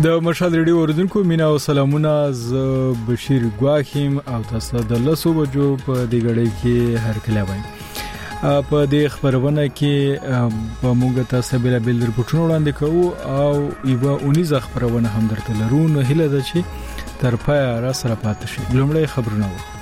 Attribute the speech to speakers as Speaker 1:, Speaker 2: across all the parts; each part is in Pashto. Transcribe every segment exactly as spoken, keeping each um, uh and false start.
Speaker 1: د مشال ریډیو اوریدونکو مینا او سلامونه، ز بشیر ګواخیم او تاسو د لسو بجو په دې غړې کې هر کله وای. په دې خبرونه کې په موږ تاسو بل بل رپورټونه وړاندې کوو او یو اونیزه خبرونه هم درته لرو. نو هیله ده چې تر پای را سره پاتې شئ. لومړی خبرونه و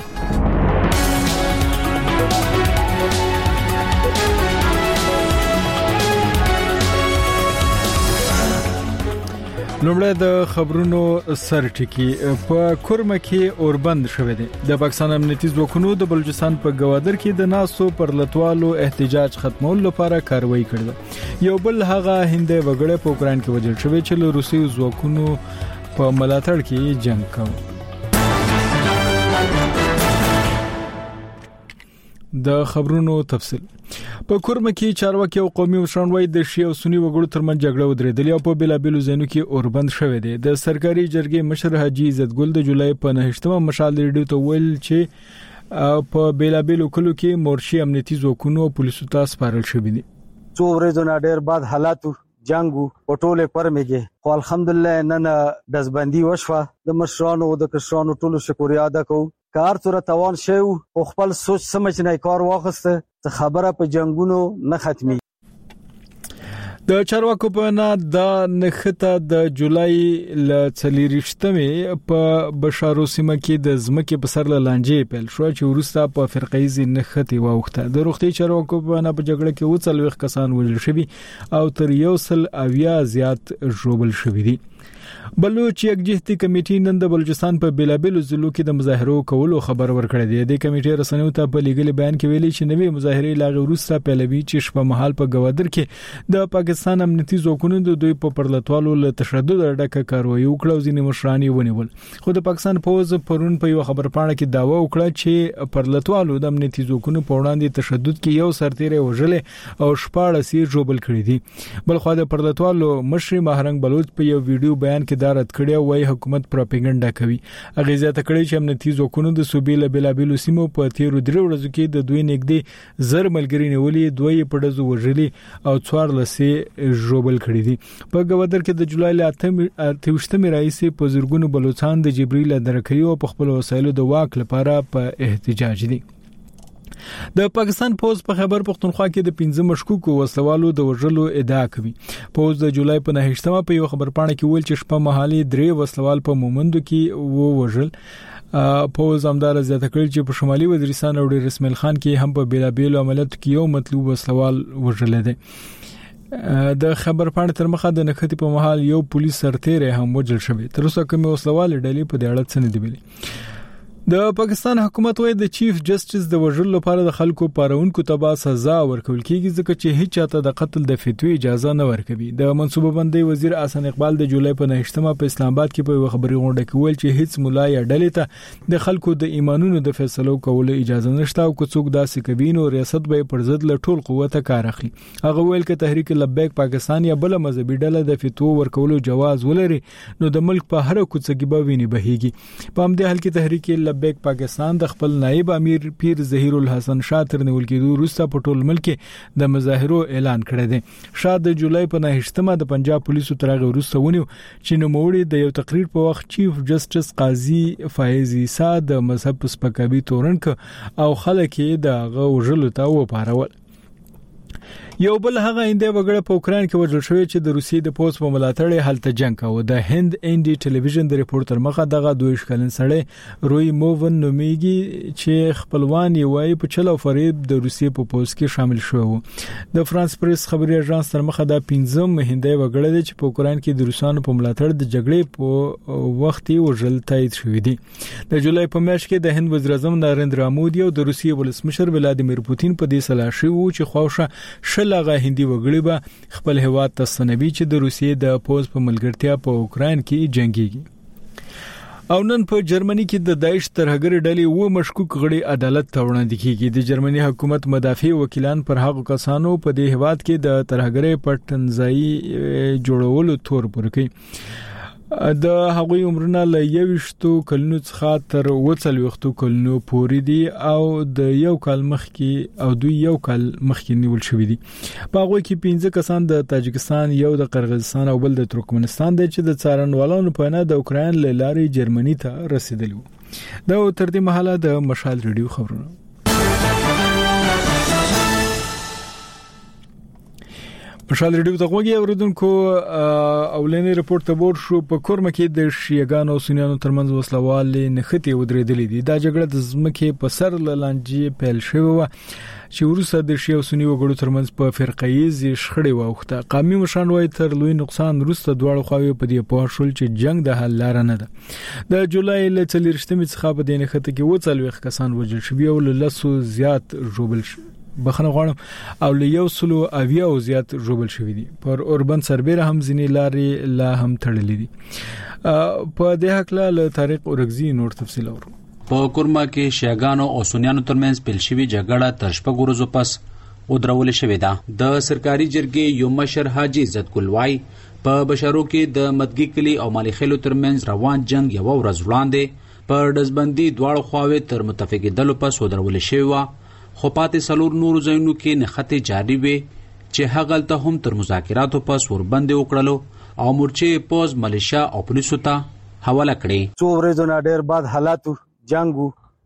Speaker 1: لومړی د خبرونو سرټکی. په کورمه کې اوربند شوه دی. د پاکستان امنیتي ځواکونو د بلوچستان په گوادر کې د ناسو پر لټوالو احتجاج ختمولو لپاره کاروایی کړې. یو بل هغه هندي وګړي په اوکران کې وژل شوی چې له روسي ځواکونو په ملاتړ کې جنگ کاوه. د خبرونو تفصیل. په کورمه کې چارواکي او قومي مشران وایي د شیعه او سنی وګړو ترمنځ جګړه ودرېدلې او په بلابلو ځایونو کې اوربند شوه دی. د سرکاري جرګې مشر حاجی عزت ګل د جولای په نهشتمه مشال ریډیو ته ویل چې په بلابلو کلو کې مورشي امنیتي ځواکونو او پولیسو ته سپارل شوی دي.
Speaker 2: څو ورځې نه ډېر بعد حالاتو جنگو په ټوله پرمېږي، خو الحمدلله نن دزبندي وشوه. د مشرانو او د کشرانو ټولو شکریا ادا کوو. کار تر توان شو او خپل سوچ سمج نه کار واخسته ته خبره په جنگونو نه ختمي.
Speaker 1: د چارواکو په نه د نخته د جولای ل څلورشتمه په بشارو سیمه کې د زمکه په سر لانجې پیل شو چې ورسته په فرقایي نخته واوخته. د روغتي چارواکو په نه په جګړه کې وڅلويخ کسان وژل شوي او تر یو سل اویا زیات ژوبل شوي دي. بلوچ یکجهتي کمیټې نن د بلوچستان په بلابلو ضلعو کې د مظاهرو کولو خبر ورکړی دی. د کمیټې رسنیو ته په لیګل بیان کې ویلي چې نوې مظاهرې لاغه وروسته پیلوي چې شپه مهال په گوادر کې د پاکستان امنیتي ځواکونو د دوی په پرلطوالو له تشدد ډکه کاروایی وکړه او ځینې مشران یې ونیول. خو د پاکستان پوز پرون په یو خبر پاڼه کې داوا وکړه چې پرلطوالو د امنیتي ځواکونو په وړاندې تشدد کې یو سرتیری وژل او شپاړس یې جوړبل کړی دي. بل خو د پرلطوالو مشر مهرنګ بلوچ په یو ویډیو بیان کې دارت کړی وای حکومت پروپاګاندا کوي. هغه زیاته کړی چې امنیتي ځواکونو د صوبې له بلابلو سیمو په تیرو درې ورځو کې د دوی نږدې زر ملګری نیولې، دوی په دزو وژلي او څوار لسې جوړبل کړی دي. په گوادر کې د جولای ل اتهشتمه رئیس په زرګونو بلوچستان د جبرئیل درکړي او په خپل وسایلو د واک لپاره په احتجاج دي. د پاکستان پوز په خبر پښتونخوا کې د پنځه مشکوکو وسوالو د وژلو ادعا کوي. پوز د جولای په نهشتمه په یو خبر پاڼه کې ویل چې شپه مهالي درې وسوال په مومندو کې وو وژل. پوز همدار زیاته کړل چې په شمالي وزیرستان او ډیر اسماعیل خان کې هم په بلابل عملیاتو کې یو مطلوب وسوال وژل دي. د خبر پاڼه تر مخه د نختی په محل یو پولیس سرتیری هم وژل شوی. تر اوسه کوم وسوال ډلې په دې اړه څه نه دی ویلي. د پاکستان حکومت وایي د چیف جسټس د وژلو لپاره د خلکو پارونکو ته سزا ورکول کیږي ځکه چې هیڅ چاته د قتل د فتوی اجازه نه ورکوي. د منصوبه بندي وزیر احسن اقبال د جولای په نهشتمه په اسلام آباد کې په خبري غونډه کې ویل چې هیڅ مولا یا ډلې ته د خلکو د ایمانونو د فیصلو کولو اجازه نشته او څوک داسې کوي نو ریاست به پر ضد له ټول قوت کار اخلي. هغه ویل چې تحریک لبیک پاکستان یا بل مذهبي ډله د فتوا ورکولو جواز ولري نو د ملک په هر کوڅه کې به ویني بهيږي. په همدې حال کې تحریک لبیک پاکستان د خپل نائب امیر پیر ظهیر الحسن شاه تر نیول کېدو وروسته په ټول ملک د مظاهرو اعلان کړی دی. شاه د جولای په نهشتمه د پنجاب پولیسو ترغه وروسته ونیو چې نوموړي د یو تقریر په وخت چیف جسټس قاضي فایز عیسی د مذهب سپکاوي تورن ک او خلک یې د غوژلو ته وپارول. یو بل هغه انډیا وګړه په اوکران کې وژل شوی چې د روسیې د پوز په ملاتړ هلته جنگ کاوه. د هند انډي ټلویزیون د ریپورټر مخه دغه دوه شکلن سړی روي موون نومیږي چې خپلوان یې وایي په چلو فریب د روسیې په پوز کې شامل شو. د فرانس پریس خبري اژانس تر مخه د پنځم هندي وګړه دی چې په اوکران کې د روسانو په ملاتړ د جګړې په وخت یې وژل تایید شوی دی. د جولای په میاشت کې د هند وزیر اعظم نریندرا مودي او د روسیې ولسمشر ولادیمیر پوتین په دې سلا شو چې خوښه لغه هندي وګړي به خپل هواد ته سنوي چې د روسیې د پوز په ملګرتیا په اوکران کې جنگيږي. او نن په جرمني کې د داعش ترهګر ډلې و مشکوک غړي عدالت ته وړاندې کیږي. د جرمني حکومت مدافع وکیلان پر هغو کسانو په دې هواد کې د ترهګر پټنځای جوړولو تور پورکي. د هغوی عمرونه له یوشتو کلونو څخه تر وڅلوختو کلونو پورې دي او د یو کال مخکې او دوی یو کال مخکې نیول شوې دي. په هغه کې پنځه کسان د تاجکستان، یو د قرغیزستان او بل د ترکمنستان دي چې د څارنوالانو په نه د اوکراین له لارې جرمني ته رسیدلی وو. دا تر دې مهاله د مشال ریډیو خبرونه. مشال ریډیو ته غوږی اوریدونکو اولنی رپورت ته ور شو په کورمه کې د شیعاګانو او سنیانو ترمنځ وسلوالې نختی ودرېدلې دي. دا جګړه د ځمکې په سر لانجې پیل شوه و چې وروسته د شیعه او سنی وګړو ترمنځ په فرقایي شخړې واوښته. قومي مشران وايي تر لوی نقصان وروسته دواړو خواوې په دې پوه شول چې جنگ د حل لار نه ده. د جولای ل څلورشتمې څخه په دې نخته کې وڅلوي کسان وژل شوي او له لسو زیات ژوبل شوي بخنه غواړم او له یو سلو اویا او زیات ژوبل شوی دي. پر اوربن سربېره هم ځینې لارې لا هم تړلې دي. په دې حق له طارق اورګزی نور تفصیل اورو.
Speaker 3: په کورما کې شیعاګانو او سنیانو ترمنځ پیل شوی جګړه تر شپږ ورځې پس ودرول شوې ده. د سرکاري جرګې یو مشر حاجی عزت ګل وای په بشارو کې د مدګي کلی او مالخیلو ترمنځ روان جنگ یو ورځ وړاندې په دزبندي دواړو خواوې تر متفقېدلو پس ودرول شوی و. خو پاتې سلور نور ځایونو کې نخته جاری وي چې هغه ته هم تر مذاکراتو پس وربند وکړلو او مورچې پوز ملیشیا او پولیسو ته حواله کړې.
Speaker 2: څو ورځې نه ډېر بعد حالاتو جنگو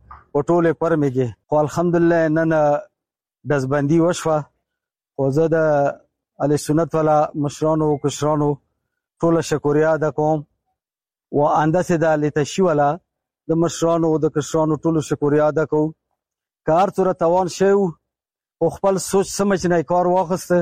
Speaker 2: پټوله پر میږي. خو الحمدلله نن دزبندي وشوه. خو زه د اهل سنت والا مشرانو او کشرانو ټول شکریا ادا کوم و انداسه د لتشي والا د مشرانو او د کشرانو ټول شکریا ادا کوم. کار تر توان شو او خپل سوچ سمج نه کار واخسته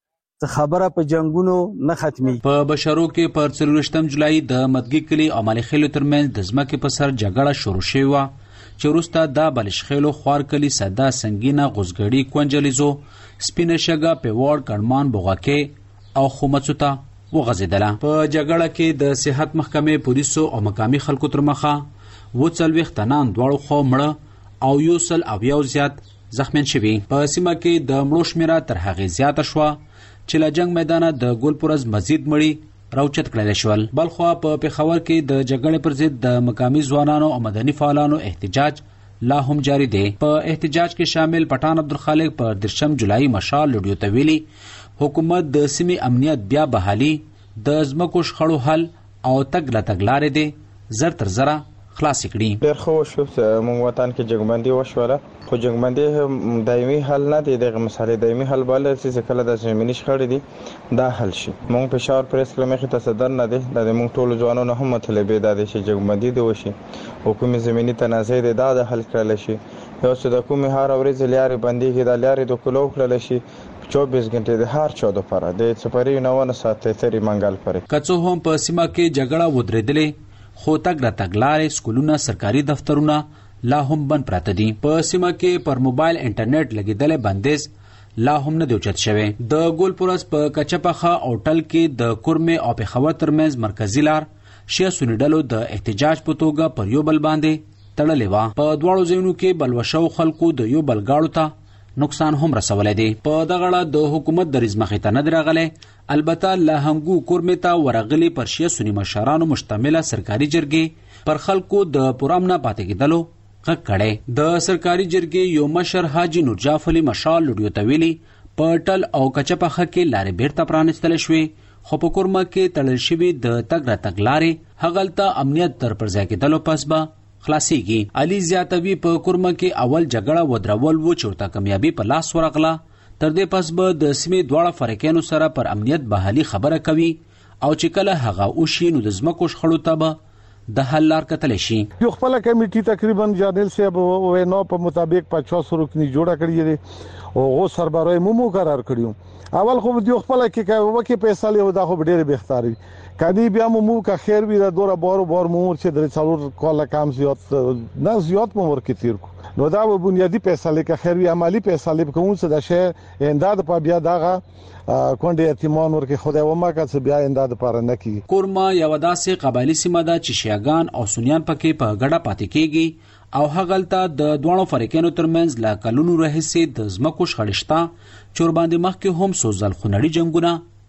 Speaker 2: ته خبره په جنگونو نه ختمي.
Speaker 3: په بشارو کې پر څلورشتم جولای د مدګي کلی او مالخیلو ترمنځ د ځمکې په سر جګړه شروع شوه چې وروسته د بلشخیلو خوار کلی صدا سنگینه غوزګړی کونجلیزو سپینه شګه په وړ کډمان بوغاکه او خومڅوتا وغځیدله. په جګړه کې د صحت محکمې پولیسو او مقامي خلکو تر مخه و څلوي ختنان دواړو خو مړه او یو سل او یو زیات زخمین شوي. په سیمه کې د مړو شمیره تر هغې زیاته شوه چې له جنگ میدانه د ګلپورز مزید مړي راوچت کړل شول. بلخوا په پېښور کې د جګړې پر ضد د مقامي ځوانانو او مدني فعالانو احتجاج لا هم جاری دی. په احتجاج کې شامل پټان عبدالخالق پر درشم جولای مشال لډیو ته ویلي حکومت د سیمې امنیت بیا بحالي د ځمکو شخړو حل او تګ له تګ لارې دی زر تر زره خلاص کړي.
Speaker 4: ډېر خو شو موږ وطن کې جنگبندي وشوله خو جنگبندي دایمي حل نه دی. دغه مسالې دایمي حل بل چې کله د زمینی شخړې دي دا حل شي. موږ پېښور پریس کلمه کې تصدر نه دی د موږ ټول ځوانانو هم مطلبه ده چې جنگبندي دی وشي. حکومت زمینی تنازع دی دا د حل کړل شي. یو څه د کومه هر ورځ لارې بندي کې د لارې د کلو کړل شي چوبیس غنټې د هر چا د پاره د سپری نوونه ساعت تری منګل پرې.
Speaker 3: کڅو هم په سیمه کې جګړه ودرېدلې خو تګ را تګلارې سکولونه سرکاري دفترونه لا هم بند پراته دي. په سیمه کې پر موبایل انټرنیټ لګیدل بندیز لا هم نه دی اوچت شوی. د ګولپورس په کچپخه او ټل کې د کورمه او پېښور ترمنځ مرکزی لار شیعه سنی ډلو د احتجاج په توګه پر یو بل باندې تړلې و. په دواړو ځایونو کې بلوشو خلکو د یو بل گاړو ته نقصان هم رسولې دي. په دغه اړه د حکومت د رزمخې ته نه درغله. البته لا همغو کورمتا ورغلي پر شیعه سنی مشرانو مشتمله سرکاري جرګې پر خلکو د پرامنه پاتې کېدلو غږ کړي. د سرکاري جرګې یو مشر حاجی نور جعف علي مشال لډیو ته ویلي په ټل او کچپخه کې لارې بیرته پرانستل شوې خو په کورما کې تړل شوي د تګ را تګ لارې هغلته امنیت تر پر ځای کېدلو پس به خلاصيږي. علي زیاتوي په کورما کې اول جګړه ودرول و چې ورته کامیابي په لاس ورغله. تر دې پس به د سیمې دواړه فرقینو سره پر امنیت بحالي خبره کوي او چې کله هغه وشي نو د ځمکو شخړو ته به د حل لار کتل شي.
Speaker 5: یو خپل کمیټي تقریبا جنرال صاحب وینو په مطابق پچاس رکنی جوړه کړی دی او غو سربرای مو مقرر کړیو. اول خو د خپل کې کوي کې پیسې له دا خو ډېر بهتري کدی بیا مو کا خیر وی دا دوره بار بار مور چې د څلور کال کم زیات نه زیات مور کې تیر کو نو دا و بنیادی پیسې لکه خیر وی عملی پیسې لکه کوم څه د شه انداد په بیا داغه کونډه یتیمان ورکه خدای و ما کا څه بیا انداد پر نه کی.
Speaker 3: کورما یو داسې قبایلی سیمه ده چې شیعاګان او سنیان پکې په ګډه پاتې کیږي او هغلته د دوه فرقینو ترمنځ لا کلونو راهیسې د ځمکو شخړشتا چور باندې مخ کې هم سوزل خنړی جنگونه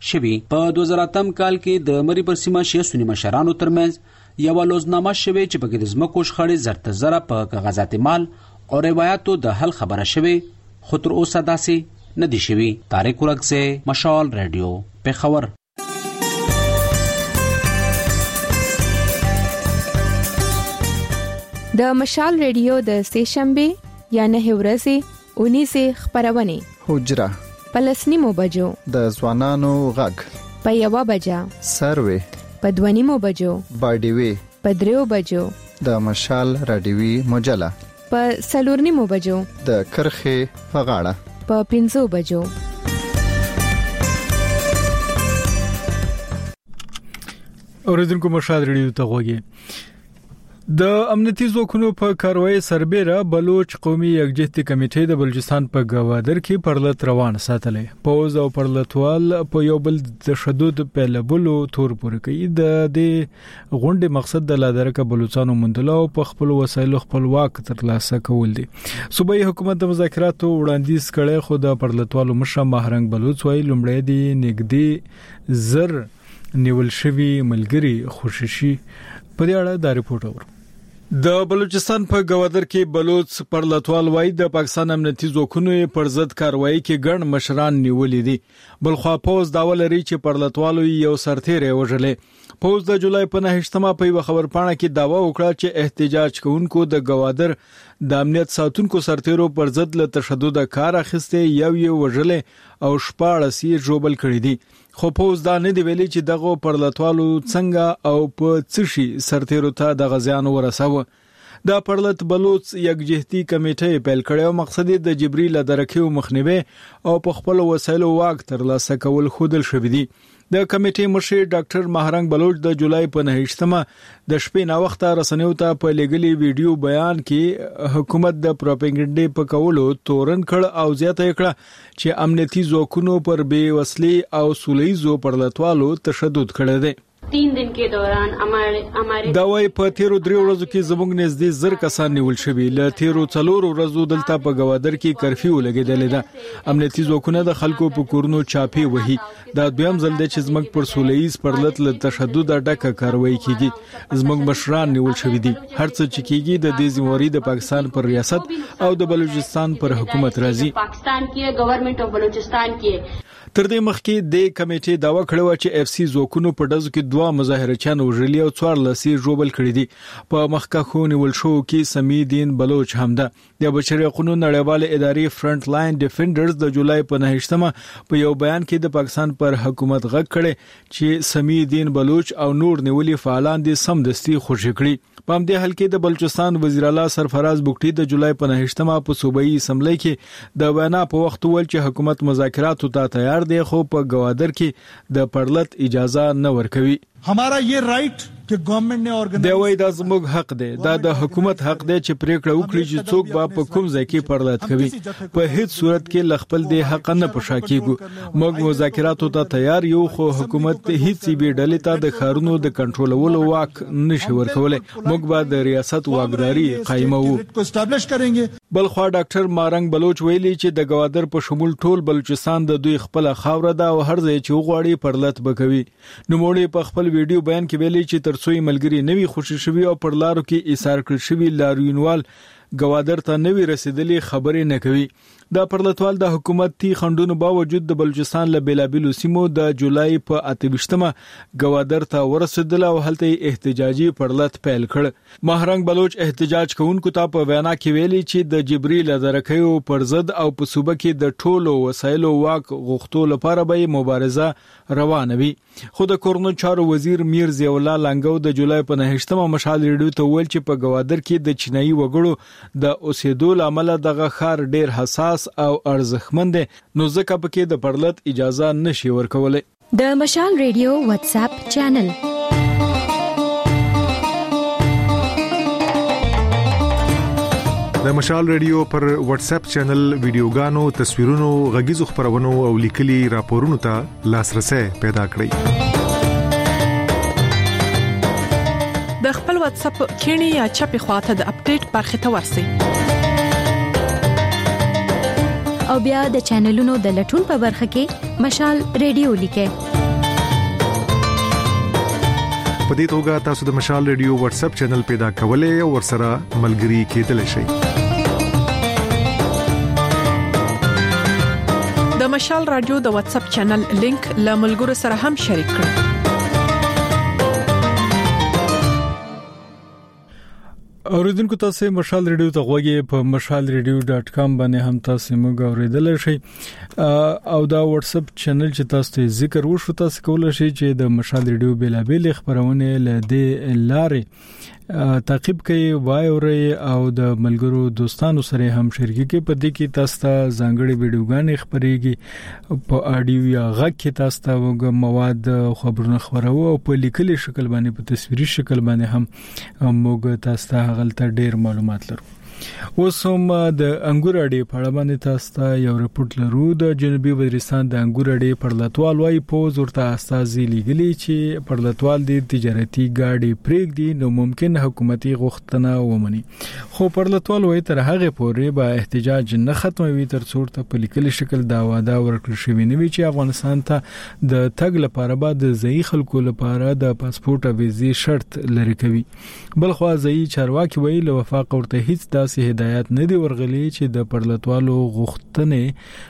Speaker 3: شوي. په دوه زره اتم کال کې د مری پر سیمه شیعه سنی مشرانو ترمنځ یو لوزنامه شوي چې په کې د ځمکو شخړې زرته زره په کاغذات مال او روایتو د حل خبره شوي، خو تر اوسه داسې نه دي شوي. طارق ورکزی، مشال رادیو، پېښور.
Speaker 6: د مشال ریډیو د سهشنبه یا نه ورځې اونیسه خبرونه
Speaker 7: حجره
Speaker 6: پلسنیمو بجو
Speaker 7: د ځوانانو غږ
Speaker 6: په یوه بجه
Speaker 7: سروي
Speaker 6: په دوانیمو بجو
Speaker 7: باډیوي
Speaker 6: په دریو بجو
Speaker 7: د مشال رادیوي مجله
Speaker 6: په سلورنیمو بجو
Speaker 7: د کرخه په غاړه
Speaker 6: په پنځو بجو.
Speaker 1: اوریدونکو مشال ریډیو ته غوږی. د امنیتي ځواکونو په کاروایی سربېره بلوچ قومي یکجهتي کمیټې د بلوچستان په گوادر کې پرلط روان ساتلې. پوز او پرلطوال په یو بل تشدد پیلبلو تور پورې کوي. د دې غونډې مقصد د لادرکه بلوچستانو مندلو په خپل وسایلو خپلواک ترلاسه کول دي. صوبایي حکومت د مذاکراتو وړاندیز کړي، خو د پرلطوالو مشر مهرنګ بلوچ وايي لومړی دی نګدي زر نیول شوی ملګری خوششي. په دې اړه دا ریپورت اورو. د بلوچستان په گوادر کې بلوچ پرلطوال وايي د پاکستان امنیتي ځواکونو پر ضد کاروایی کې ګڼ مشران نیولې دي. بلخوا پوز دا ولري چې پرلطوالو یو سرتیری وژلې. پوز د جولای په نهشتمه په یو خبر پاڼه کې داوا وکړه چې احتجاج کوونکو د گوادر د امنیت ساتونکو سرتیرو پر ضد له تشدد کار اخیسته، یو یو وژلې او شپاړس یې جوبل کړی دي. خو پوز دا نه دی ویلي چې دغه پرلطوالو څنګه او په څه شي سرتیرو ته د غزيان ورساوه. دا پرلط بلوچ یکجهتي کمیټه پیل کړو، مقصد د جبريل درکیو مخنیوي او په خپل وسایلو واک ترلاسه کول خودل شوې دي. د کمیټې مشر ډاکټر مهرنګ بلوچ د جولای په نهشتمه د شپې نا وخت رسنیو ته په لګلي ویډیو بیان کې حکومت د پروپاګاندا په کولو تورن کړ او زیاته کړه چې امنیتي ځواکونو پر بې وسلې او سولېزو پرلطوالو تشدد کړی دی.
Speaker 8: तीन दिन के दौरान हमारे हमारे
Speaker 1: دا وای په تیرو درې ورځو کې زموږ نږدې زر کسان نیول شوي. له تیرو څلور ورځو دلته په گوادر کې کرفیو لګیدل ده. امنیتي ځواکونه د خلکو په کورونو چاپی وهي. دا دویم ځل دی چې زموږ پر سولېز پرلط له تشدد ډکه کاروایی کیږي. زموږ مشران نیول شوي دي. هر څه چې کیږي د دې ذمہواری د پاکستان پر ریاست او د بلوچستان پر حکومت راځي.
Speaker 8: पाकिस्तान की गवर्नमेंट ऑफ बलूचिस्तान की.
Speaker 1: تر دې مخکې د کمیټې داوا کړو چې اف سی ځواکونو په دزو کې دوه مظاهرچیان وژلي او څوار لسی جوبل کړی دي. په مخکخو نیول شو کې سمی دین بلوچ هم ده. د بشري حقوقو نړیواله ادارې فرنٹ لاین ډیفندرز د جولای په نهشتمه په یو بیان کې د پاکستان پر حکومت غږ کړي چې سمی دین بلوچ او نور نیولي فعالان دي سمدستي خوشی کړي. په همدې حال کې د بلوچستان وزیر اعلی سرفراز بوکټي د جولای په نهشتمه په صوبایي اسمبلی کې د وینا په وخت ول چې حکومت مذاکرات ته تیار دی، خو په گوادر کې د پرلط اجازه نه ورکوي.
Speaker 9: हमारा ये राइट कि गवर्नमेंट ने ऑर्गेनाइज
Speaker 1: دی وای دا زموږ حق دی. دا د حکومت حق دی چې پریکړه وکړي چې څوک به په کوم ځای کې پرلط کوي. په هیڅ صورت کې لخپل دی حق نه پښا کیږي. موږ مذاکراتو ته تیار یو، خو حکومت هیڅ بي ډلې ته د خارونو د کنټرولولو واک نشي ورکولای. موږ به د ریاست واکداري قائمو. بلخوا ډاکټر مارنګ بلوچ ویلي چې د گوادر په شمول ټول بلوچستان د دوی خپل خاور ده او هر ځای چې وغواړي پرلط بکوي. نو موږ په خپل ویډیو بیان کې ویلي چې ترڅو ملګری نوی خوشی شوی او پر لارو کې ایثار کړ شوی لاروینوال گوادر ته نوی رسیدلی خبرې نه کوي. د پرلطوال د حکومتي خندونو باوجود د بلوچستان له بیلابیلو سیمو د جولای په اتهشتمه گوادر ته ورسېدل او هلته احتجاجي پرلط پیل کړ. مهرنګ بلوچ احتجاج کوونکو ته په وینا کې ویلي چې د جبريل درکیو پر ضد او په صوبه کې د ټولو وسایلو واک غوښتو لپاره به مبارزه روانه وي. خو د کورنو چارو وزیر میر ضیاء الله لنګو د جولای په نهشتمه مشال ریډیو ته ویل چې په گوادر کې د چینایي وګړو د اوسېدو لامل دغه خار ډیر حساس او ارزښتمند نو ځکه پکې د پرلط اجازه نشي ورکولای.
Speaker 10: د مشال ریډیو واتس اپ چینل
Speaker 11: د مشال ریډیو پر واتس اپ چینل ویډیوګانو، تصویرونو، غږیزو خبرونو او لیکلي راپورونو ته لاسرسي پیدا کړئ.
Speaker 12: د خپل واتس اپ کینی یا چپی خواته د اپډیټ برخه ته ورسئ.
Speaker 10: او بیا د چینلونو د لټون په برخه کې مشال ریډیو لیکه.
Speaker 11: په دې توګه تاسو د مشال ریډیو واتس اپ چینل پیدا کولای او ورسره ملګري کېدلی شئ.
Speaker 12: د مشال رادیو د واتس اپ چینل لینک له ملګرو سره هم شریک کړئ.
Speaker 1: اوریدونکو تاسو مشال ریډیو ته غوږی په مشال ریډیو ډاٹ کام باندې هم تاسو موږ اوریدل شئ او دا واتس اپ چینل چې تاسو ته ذکر وشو تاسو کولای شئ چې د مشال ریډیو بیلابل خبرونه لدې لارې تعقیب کوي وای اوري او د ملګرو دوستانو سره هم شریک کوي. په دې کې تاسو ته ځانګړي ویډیوګانې خبريږي په اډیو یا غږ کې تاسو ته مواد خبرونه خبرو او په لیکلي شکل باندې په تصویري شکل باندې هم موږ تاسو ته غلطه ډیر معلومات لرو. اوس هم د انګور اډې په اړه باندې تاسو ته یو رپورټ لرو. د جنوبي وزیرستان د انګور اډې پړلتوال وايي پوز ورته استازي لګلي چې پړلتوال د تجارتي گاډي پریګ دي نو ممکن حکومتي غوښتنه ومني. خو پړلتوال وايي تر هغه پورې به احتجاج نه ختموي تر څو ته په لیکلي شکل دا وعده ورکړل شوی نه وي چې افغانستان ته د تګ لپاره به د ځای خلکو لپاره د پاسپورت او ویزې شرط لري کوي. بلخو ځای چارواکي ویل وفاق ورته هیڅ داسې هدایت نه دی ورغلي چې د پړلتوالو غوښتنې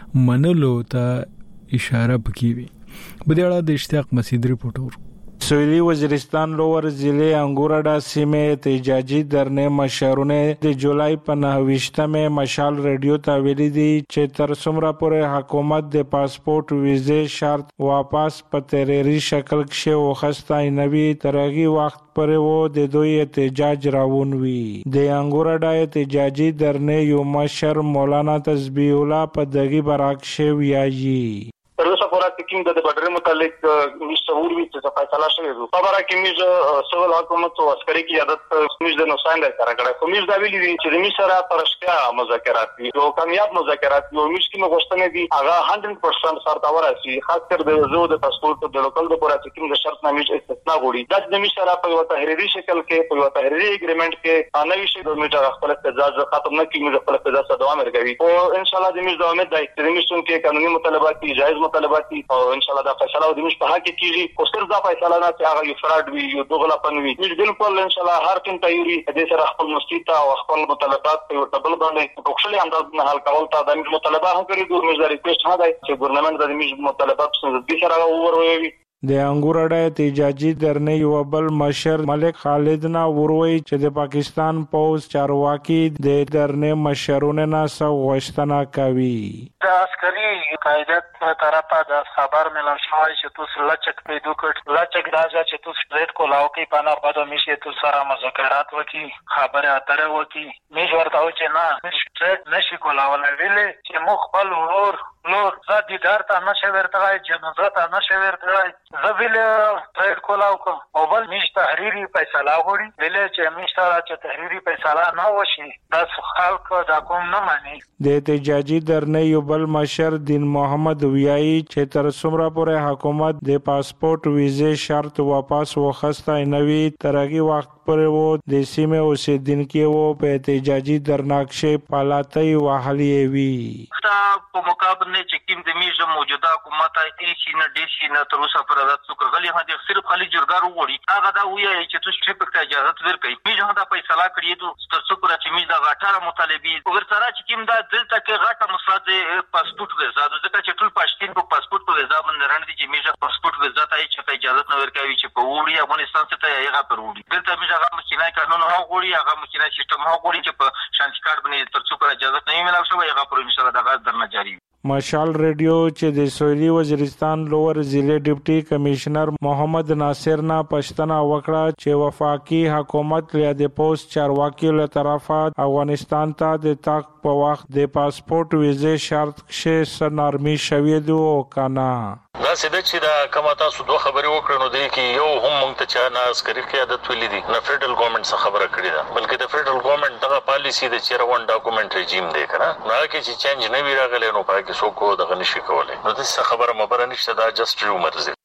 Speaker 1: منلو ته اشاره پکې وي. بده اړه د اشتیاق مسعود ریپورټر.
Speaker 13: سویلی وزیرستان لوور ضلع انګورډا سیمه احتجاجي درنه مشرونه د جولای په نهویشتمه مشال ریډیو ته ویلي دي چې تر څومره پورې حکومت د پاسپورت ویزې شرط واپس په تحریري شکل کې وخستای نوي ترغي وخت پر وو د دوی احتجاج راوون وی. د انګورډا احتجاجي درنه یو مشر مولانا تسبیح الله په دغه براکشه ویایي
Speaker 14: ترڅو پورې کوم د بډر متعلق مشهور وي چې فیصله شوی و. خبره کې موږ سوال حکومت او عسکري کې عادت موږ د نوسان د کار کړه. خو موږ دا ویلي دي چې موږ سره پرشتیا مذاکرات دي او کامیاب مذاکرات دي او موږ کې غوښتنه دي هغه صد درصد سره ورسي. خاص کر د زو د پاسپورت د لوکل د پورا چې کوم د شرط نامې استثناء غوړي دا د موږ سره په یو تحریري شکل کې په یو تحریري اګریمنت کې نوې شي د موږ خپل احتجاج ختم نه کیږي خپل احتجاج دوام ورکوي او ان شاء الله د موږ دوام د اکټیویشن کې قانوني مطالبات دي جایز مطالبات دي او ان شاء الله دا فیصله د موږ په حق کې کیږي. خو صرف دا فیصله نه چې هغه یو فراډ وي یو دوغلاپن وي. موږ بالکل ان شاء الله هر کوم تیوري د سره خپل مستی او خپل مطالبات په ډبل باندې په خپل انداز نه حل کول ته د موږ مطالبه هم کړی دوه موږ ریکوست هم دی چې ګورنمنت د موږ مطالبات څنګه د سره وروي.
Speaker 13: د انګورډا احتجاجي درنه یو بل مشر ملک خالد نا وروي چې د پاکستان پوز چارواکي د درنه مشرونه نه سو غوښتنه کوي.
Speaker 15: د عسکري قائدت طرفه د خبر ملو شوی چې تاسو لچک پیدا کړ لچک راځي چې تاسو ریټ کولاو کې پانا بده میشي تاسو سره مذاکرات وکي خبره اتره وکي. موږ ورته و چې نه ریټ نشي کولاول ویلې چې مخ خپل ور نور زادي درته نشه ورته جنازه ته نشه ورته زویل ریټ کولاو کو او بل میش تحریری فیصله وړي ویلې چې میش چې تحریری فیصله نه وشي د خلک دا کوم نه مانی.
Speaker 13: د احتجاجي درنه یو بل مشر دین محمد ویایي چې تر څومره پورې حکومت د پاسپورت ویزې شرط واپس وخستای نوي ترغي وخت پر وو د سیمه اوسیدونکو وو په احتجاجي درناکشه پالاتای وحلی وی.
Speaker 15: دا په مقابله چې کوم د میژه موجوده حکومت ای شي نه ډیر شي نه تر اوسه پر دات څوک غلي هدي صرف خالي جرګار وړي هغه دا وایي چې تاسو ټریپ ته اجازه ورکړئ. میژه دا فیصله کړی ته تر څو پر چې میژه دا غټاره مطالبه ورسره چې کوم دا دلته کې غټه مسله پاسپورت ویزا د ځکه چې ټول پښتين په پاسپورت ویزا باندې رانه دي چې میژه پاسپورت ویزا ته چې اجازه نه ورکوي چې په وړي افغانستان ته یې هغه پر وړي دلته میژه هغه مخینه قانون هغه وړي هغه مخینه سیستم هغه وړي چې په شانتي کارت باندې تر څو پر اجازه نه ملو شوی هغه پر ان شاء الله دا درنه جاری.
Speaker 13: مشال ریډیو چې د سویلی وزیرستان لوور ضلع ډیپټي کمشنر محمد ناصر نه پښتنه وکړه چې وفاقي حکومت له د پوسټ چارواکي له طرفه افغانستان ته د تاک په وخت د پاسپورت ویزې شرط کې سنارمي شوی دی او کنه
Speaker 16: دا سده چې دا کومه تاسو دوه خبرې وکړو نو دی کې یو هم مونږ ته چا نه عسکري قیادت ویلي دي نه فدرل ګورنمنت څخه خبره کړې ده بلکې د فدرل ګورنمنت دغه پالیسی د چیرې ون ډاکومنت رژیم دی کنه نو هغه چې چینج نه وی راغلی نو پای کې څوک دغه نشي کولای نو د څه خبره مبره نشته دا جست رومرز.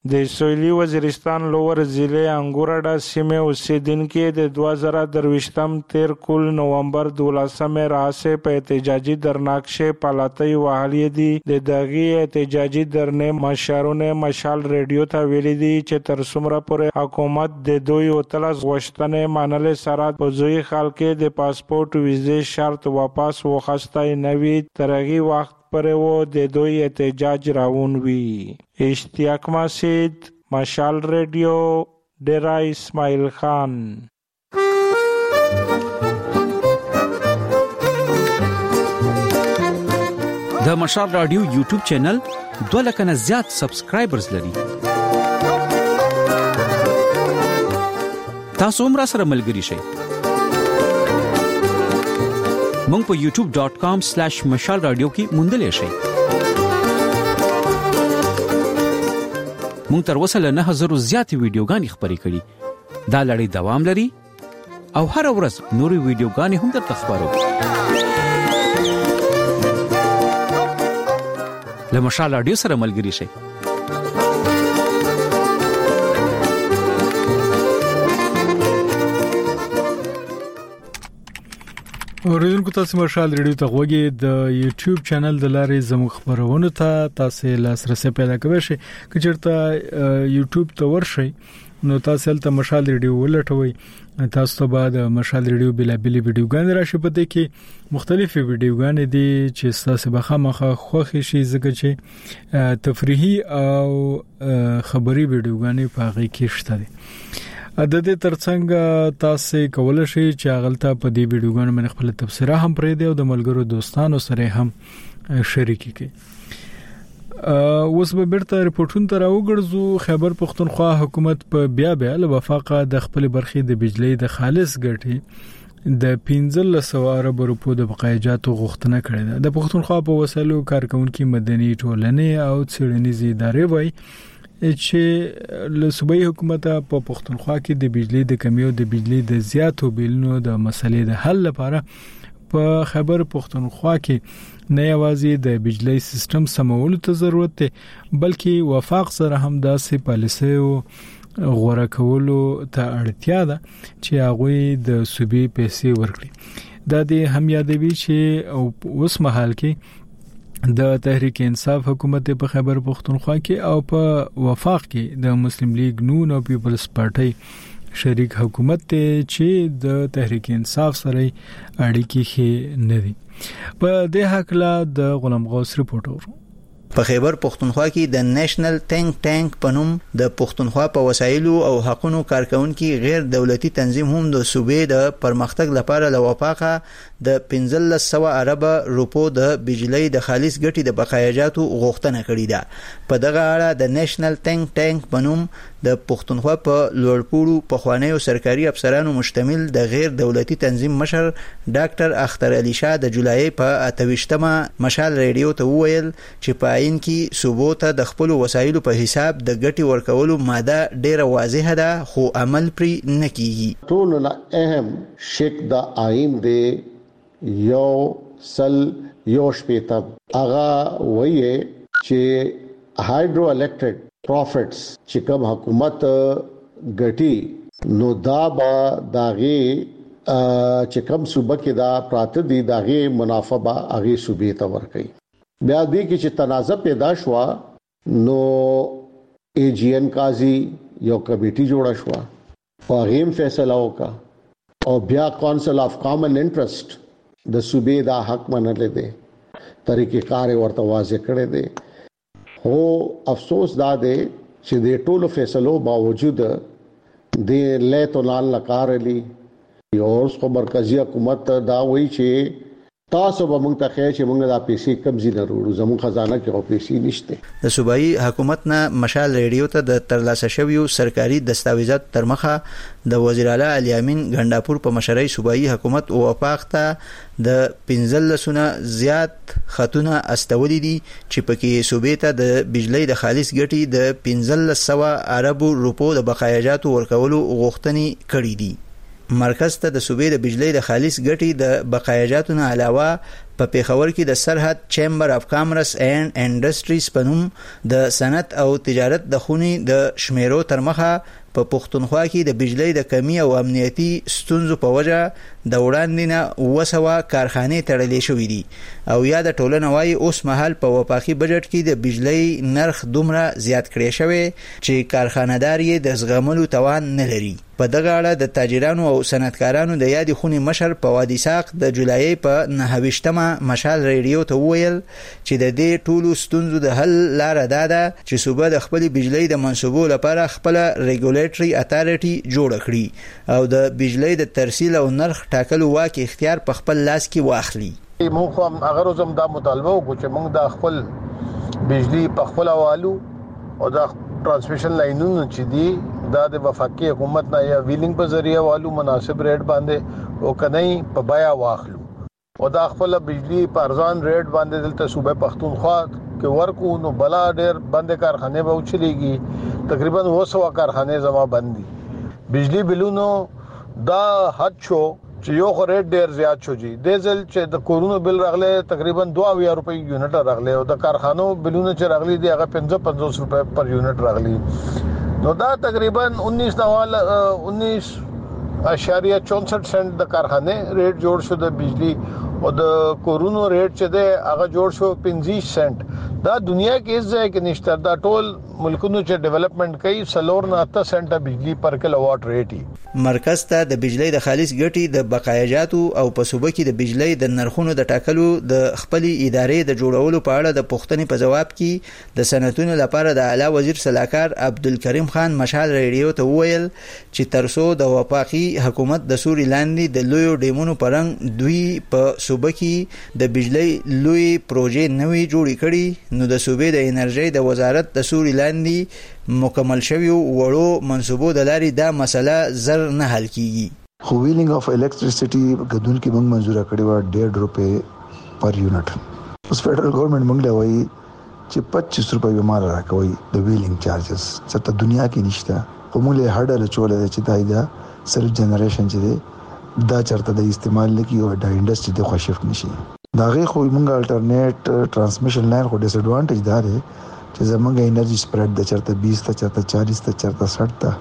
Speaker 13: د سویلي وزیرستان لوور ضلع انګورډا سیمه اوسیدونکو د دوه زره درویشتم تیر کول نومبر دولسمه راځي په احتجاجي درناکشه پالاتي وحالي دي د دغه احتجاجي درنه مشرونه مشال ریډیو ته ویلي دي چې تر څومره پورې حکومت د دوی وتلس غوښتنې منل سره په ځوی خال کې د پاسپورت ویزې شرط واپس وخستای نوي ترغي وخت پر و د دوی احتجاج راون وی. اشتیاق مسجد مشال ریډیو ډیرا اسماعیل خان.
Speaker 3: د مشال رادیو یوټیوب چینل دوه لک نه زیات سبسکرایبرز لري. تاسو هم را سره ملګری شئ. مونږ په یوټیوب ډاٹ کام سلیش مشال رادیو کې موندلې شئ. مونږ تر اوسه له نه هزارو زیاتې ویډیوګانې خپرې کړې. دا لړۍ دوام لري او هر ورځ نورې ویډیوګانې هم درته خپرو. له مشال رادیو سره ملګری شئ.
Speaker 1: اوریدونکو تاسو مشال ریډیو ته غوږی د یوټیوب چینل د لارې زموږ خبرونه ته تاسو لاسرسي پیدا کوئ شئ. که چېرته یوټیوب ته ورشئ نو تاسو هلته مشال ریډیو ولټوئ. تاسو ته بعد مشال ریډیو بلابلی ویډیوګان راشي. په دې کې مختلفې ویډیوګانې دي چې تاسو به خامخا خوښ شي ځکه چې تفریحي او خبري ویډیوګانې په هغه کې شته دي. د دې ترڅنګ تاسو کولای شئ چې هغه په دې ویډیوګانو باندې خپل تبصره هم پرې دی او د ملګرو دوستانو سره هم شریک کړئ. اوس به بیرته ریپورتونه تر وګرځو. خیبر پختونخوا حکومت په بیا بیا له وفاقه د خپل برخې د بجلی د خالص ګټې د پنځه سوه ارب روپو د بقایجاتو غوښتنه کړې ده. د پختونخوا په وسایلو کارکونکو مدني ټولنې او څېړنیزې ادارې وایي چې له صوبایي حکومت په پختونخوا کې د بجلی د کمی او د بجلی د زیاتو بیلونو د مسلې د حل لپاره په خیبر پختونخوا کې نه یوازې د بجلی سیستم سمولو ته ضرورت دی بلکې وفاق سره هم داسې پالیسي او غوړه کولو ته اړتیا ده چې هغه د صوبې پیسې ورکړي. دا د هم یادوي چې اوس مهال کې د تحریک انصاف حکومت په خیبر پختونخوا کې او په وفاق کې د مسلم لیگ نون او پیپلز پارټي شریک حکومت ته چې د تحریک انصاف سره اړیکې ښه نه دي. په دې حق لا د غلام غوث رپورټ ورو.
Speaker 17: په خیبر پختونخوا کې د نېشنل ټینک ټانک په نوم د پختونخوا په وسایلو او حقوقو کارکونکو غیر دولتي تنظیم هم د صوبې د پرمختګ لپاره لوپاقه د پنځه سوه ارب روپو د بجلی د خالص ګټې د بقایجاتو غوښتنه کړې ده. په دغه اړه د نېشنل ټینک ټانک په نوم د پختونخوا په لوړپوړو پخوانیو سرکاري افسرانو مشتمل د غیر دولتي تنظیم مشر ډاکټر اختر علي شاه د جولای په اتهشتمه مشال ریډیو ته وویل چې په عین کې صوبو ته د خپل وسایلو په حساب د ګټي ورکولو ماده ډیره واضحه ده خو عمل پرې نه کیږي.
Speaker 18: ټول نه اهم شک د آئین دی یو سل یو شپیته هغه وایي چې هایدرو الکتریک پروفټس چې کوم حکومت ګټي نو دا با داغه چې کوم صوبه کې دا پراته دي داغه منافع به هغه صوبې ته ورکړي. بیا دې کې چې تنازع پیدا شو نو ای جی ان قاضي یو کمیټي جوړه شو او غیم فیصله وکړه او بیا کونسل اف کامن انټرست د صوبې دا حق منل دي طریقې کار ورته واضح کړي دي. هو افسوس دا دی چې د ټولو فیصلو باوجود د لیتو لال لکارلی یو خو مرکزی حکومت دا وایي چې تاسو به موږ ته خیر چې موږ د پیسې کمزې نه وروړو زموږ خزانه کې او پیسې نشته.
Speaker 17: د صوبایي حکومت نه مشال ریډیو ته د ترلاسه شویو سرکاري دستاویزات ترمخه د وزیر اعلی علي امین ګنداپور په مشرۍ صوبایي حکومت او وفاق ته د پنځه سونه زیات خطونه استولې دي چې پکې صوبې ته د بجلی د خالص ګټې د پنځه سوه ارب روپو د بقایجاتو ورکولو غوښتنې کړې دي. مرکز ته د صوبې د بجلی د خالص ګټې د بقایاجاتو نه علاوه په پیښور کې د سرحد چیمبر اف کامرس اینڈ انډستریز په نوم د صنعت او تجارت د خونې د شمیرو تر مخه په پښتونخوا کې د بجلی د کمی او امنیتي ستونزو په وجه د وړاندې نه وسوه کارخانې تړلې شوې دي او یا د ټولنه وايي اوس مهال په وفاقي بجټ کې د بجلی نرخ دومره زیات کړی شوی چې کارخانه‌دار یې د زغملو توان نه لري. په دغه اړه د تاجرانو او صنعتکارانو د یادې خونې مشر په وادي ساق د جولای په نهه ویشتمه مشال ریډیو ته وویل چې د دې ټولو ستونزو د حل لاره دا ده چې صوبه د خپل بجلی د منصوبو لپاره خپل ریګولیټري اتارټي جوړ کړي او د بجلی د ترسیل او نرخ ټاکلو واک اختیار په خپل لاس کې واخلي.
Speaker 5: موږ هم هغه روزم دا مطالبه وکړو چې موږ د خپل بجلی په خپل حوالو او د ट्रांसमिशन लाइनونو چې دي دا د وفاقي حکومت نه یا ویلینګ په ذریعہ والو مناسب ریټ باندې او کني په بیا واخلو او دا خپل بجلی په ارزان ریټ باندې دلته صوبه پښتونخوا کې ورکو نو بلا ډېر بند کارخانه به وچلېږي تقریبا و سو کارخانه زما بندي بجلی بلونو دا حد شو چې یو خو ریټ ډېر زیات شو جی ډیزل چې د کورونو بل راغله تقریبا دوه اویا روپۍ یونټ راغله او د کارخانو بلونه چې راغلي دی هغه پنځه پنځوس روپۍ پر یونټ راغلي نو دا تقریبا انیس نوال انیس اشاریه چونسٹھ سنٹ د کارخانه ریټ جوړ شو د بجلی او د کورونو ریټ چې دی هغه جوړ شو پنځه سنٹ دا دنیا کې هیڅ ځای کې نشته دا ټول ملکونو چې ډیولپمنٹ کوي سلور نه اته سنټه بجلی پر کیلو واټ ریټي
Speaker 17: مرکز ته د بجلی د خالص ګټې د بقایاجاتو او په صوبه کې د بجلی د نرخونو د ټاکلو د خپل ادارې د جوړولو په اړه د پوښتنې په جواب کې د صنعتونو لپاره د اعلی وزیر صلاحکار عبدالکریم خان مشال ریډیو ته وویل چې ترسو د وفاقي حکومت د سوري لاندې د لویو ډیمونو پرنګ دوی په صوبه کې د بجلی لوی پروژې نوې جوړې کړي نو د صوبې د انرژي د وزارت د سوري لاندې مکمل شوی وړو منصوبو د لاري دا مسله زر نه حل کیږي
Speaker 19: خو ویلینګ اف الکتریسيټي غدون کې موږ منزوره کړې و ډېر روپے پر یونټ اوس فدرل ګورنمنت موږ له وایي چې پچیس روپے به مال راکوي د ویلینګ چارجز څه دنیا کې نشته خو موږ له هډل چولې چې دا دا سلف جنریشن چې دی دا چرته د استعمال لکی او د انډستری د خوشفت نشي دا غي خو موږ الټرنیټ ترانسمیشن لاین خو ډیس ایڈوانټیج دا دی چې زمونږ انرژي سپریډ د چرته بیس ته چرته چالیس ته چرته ساઠ ته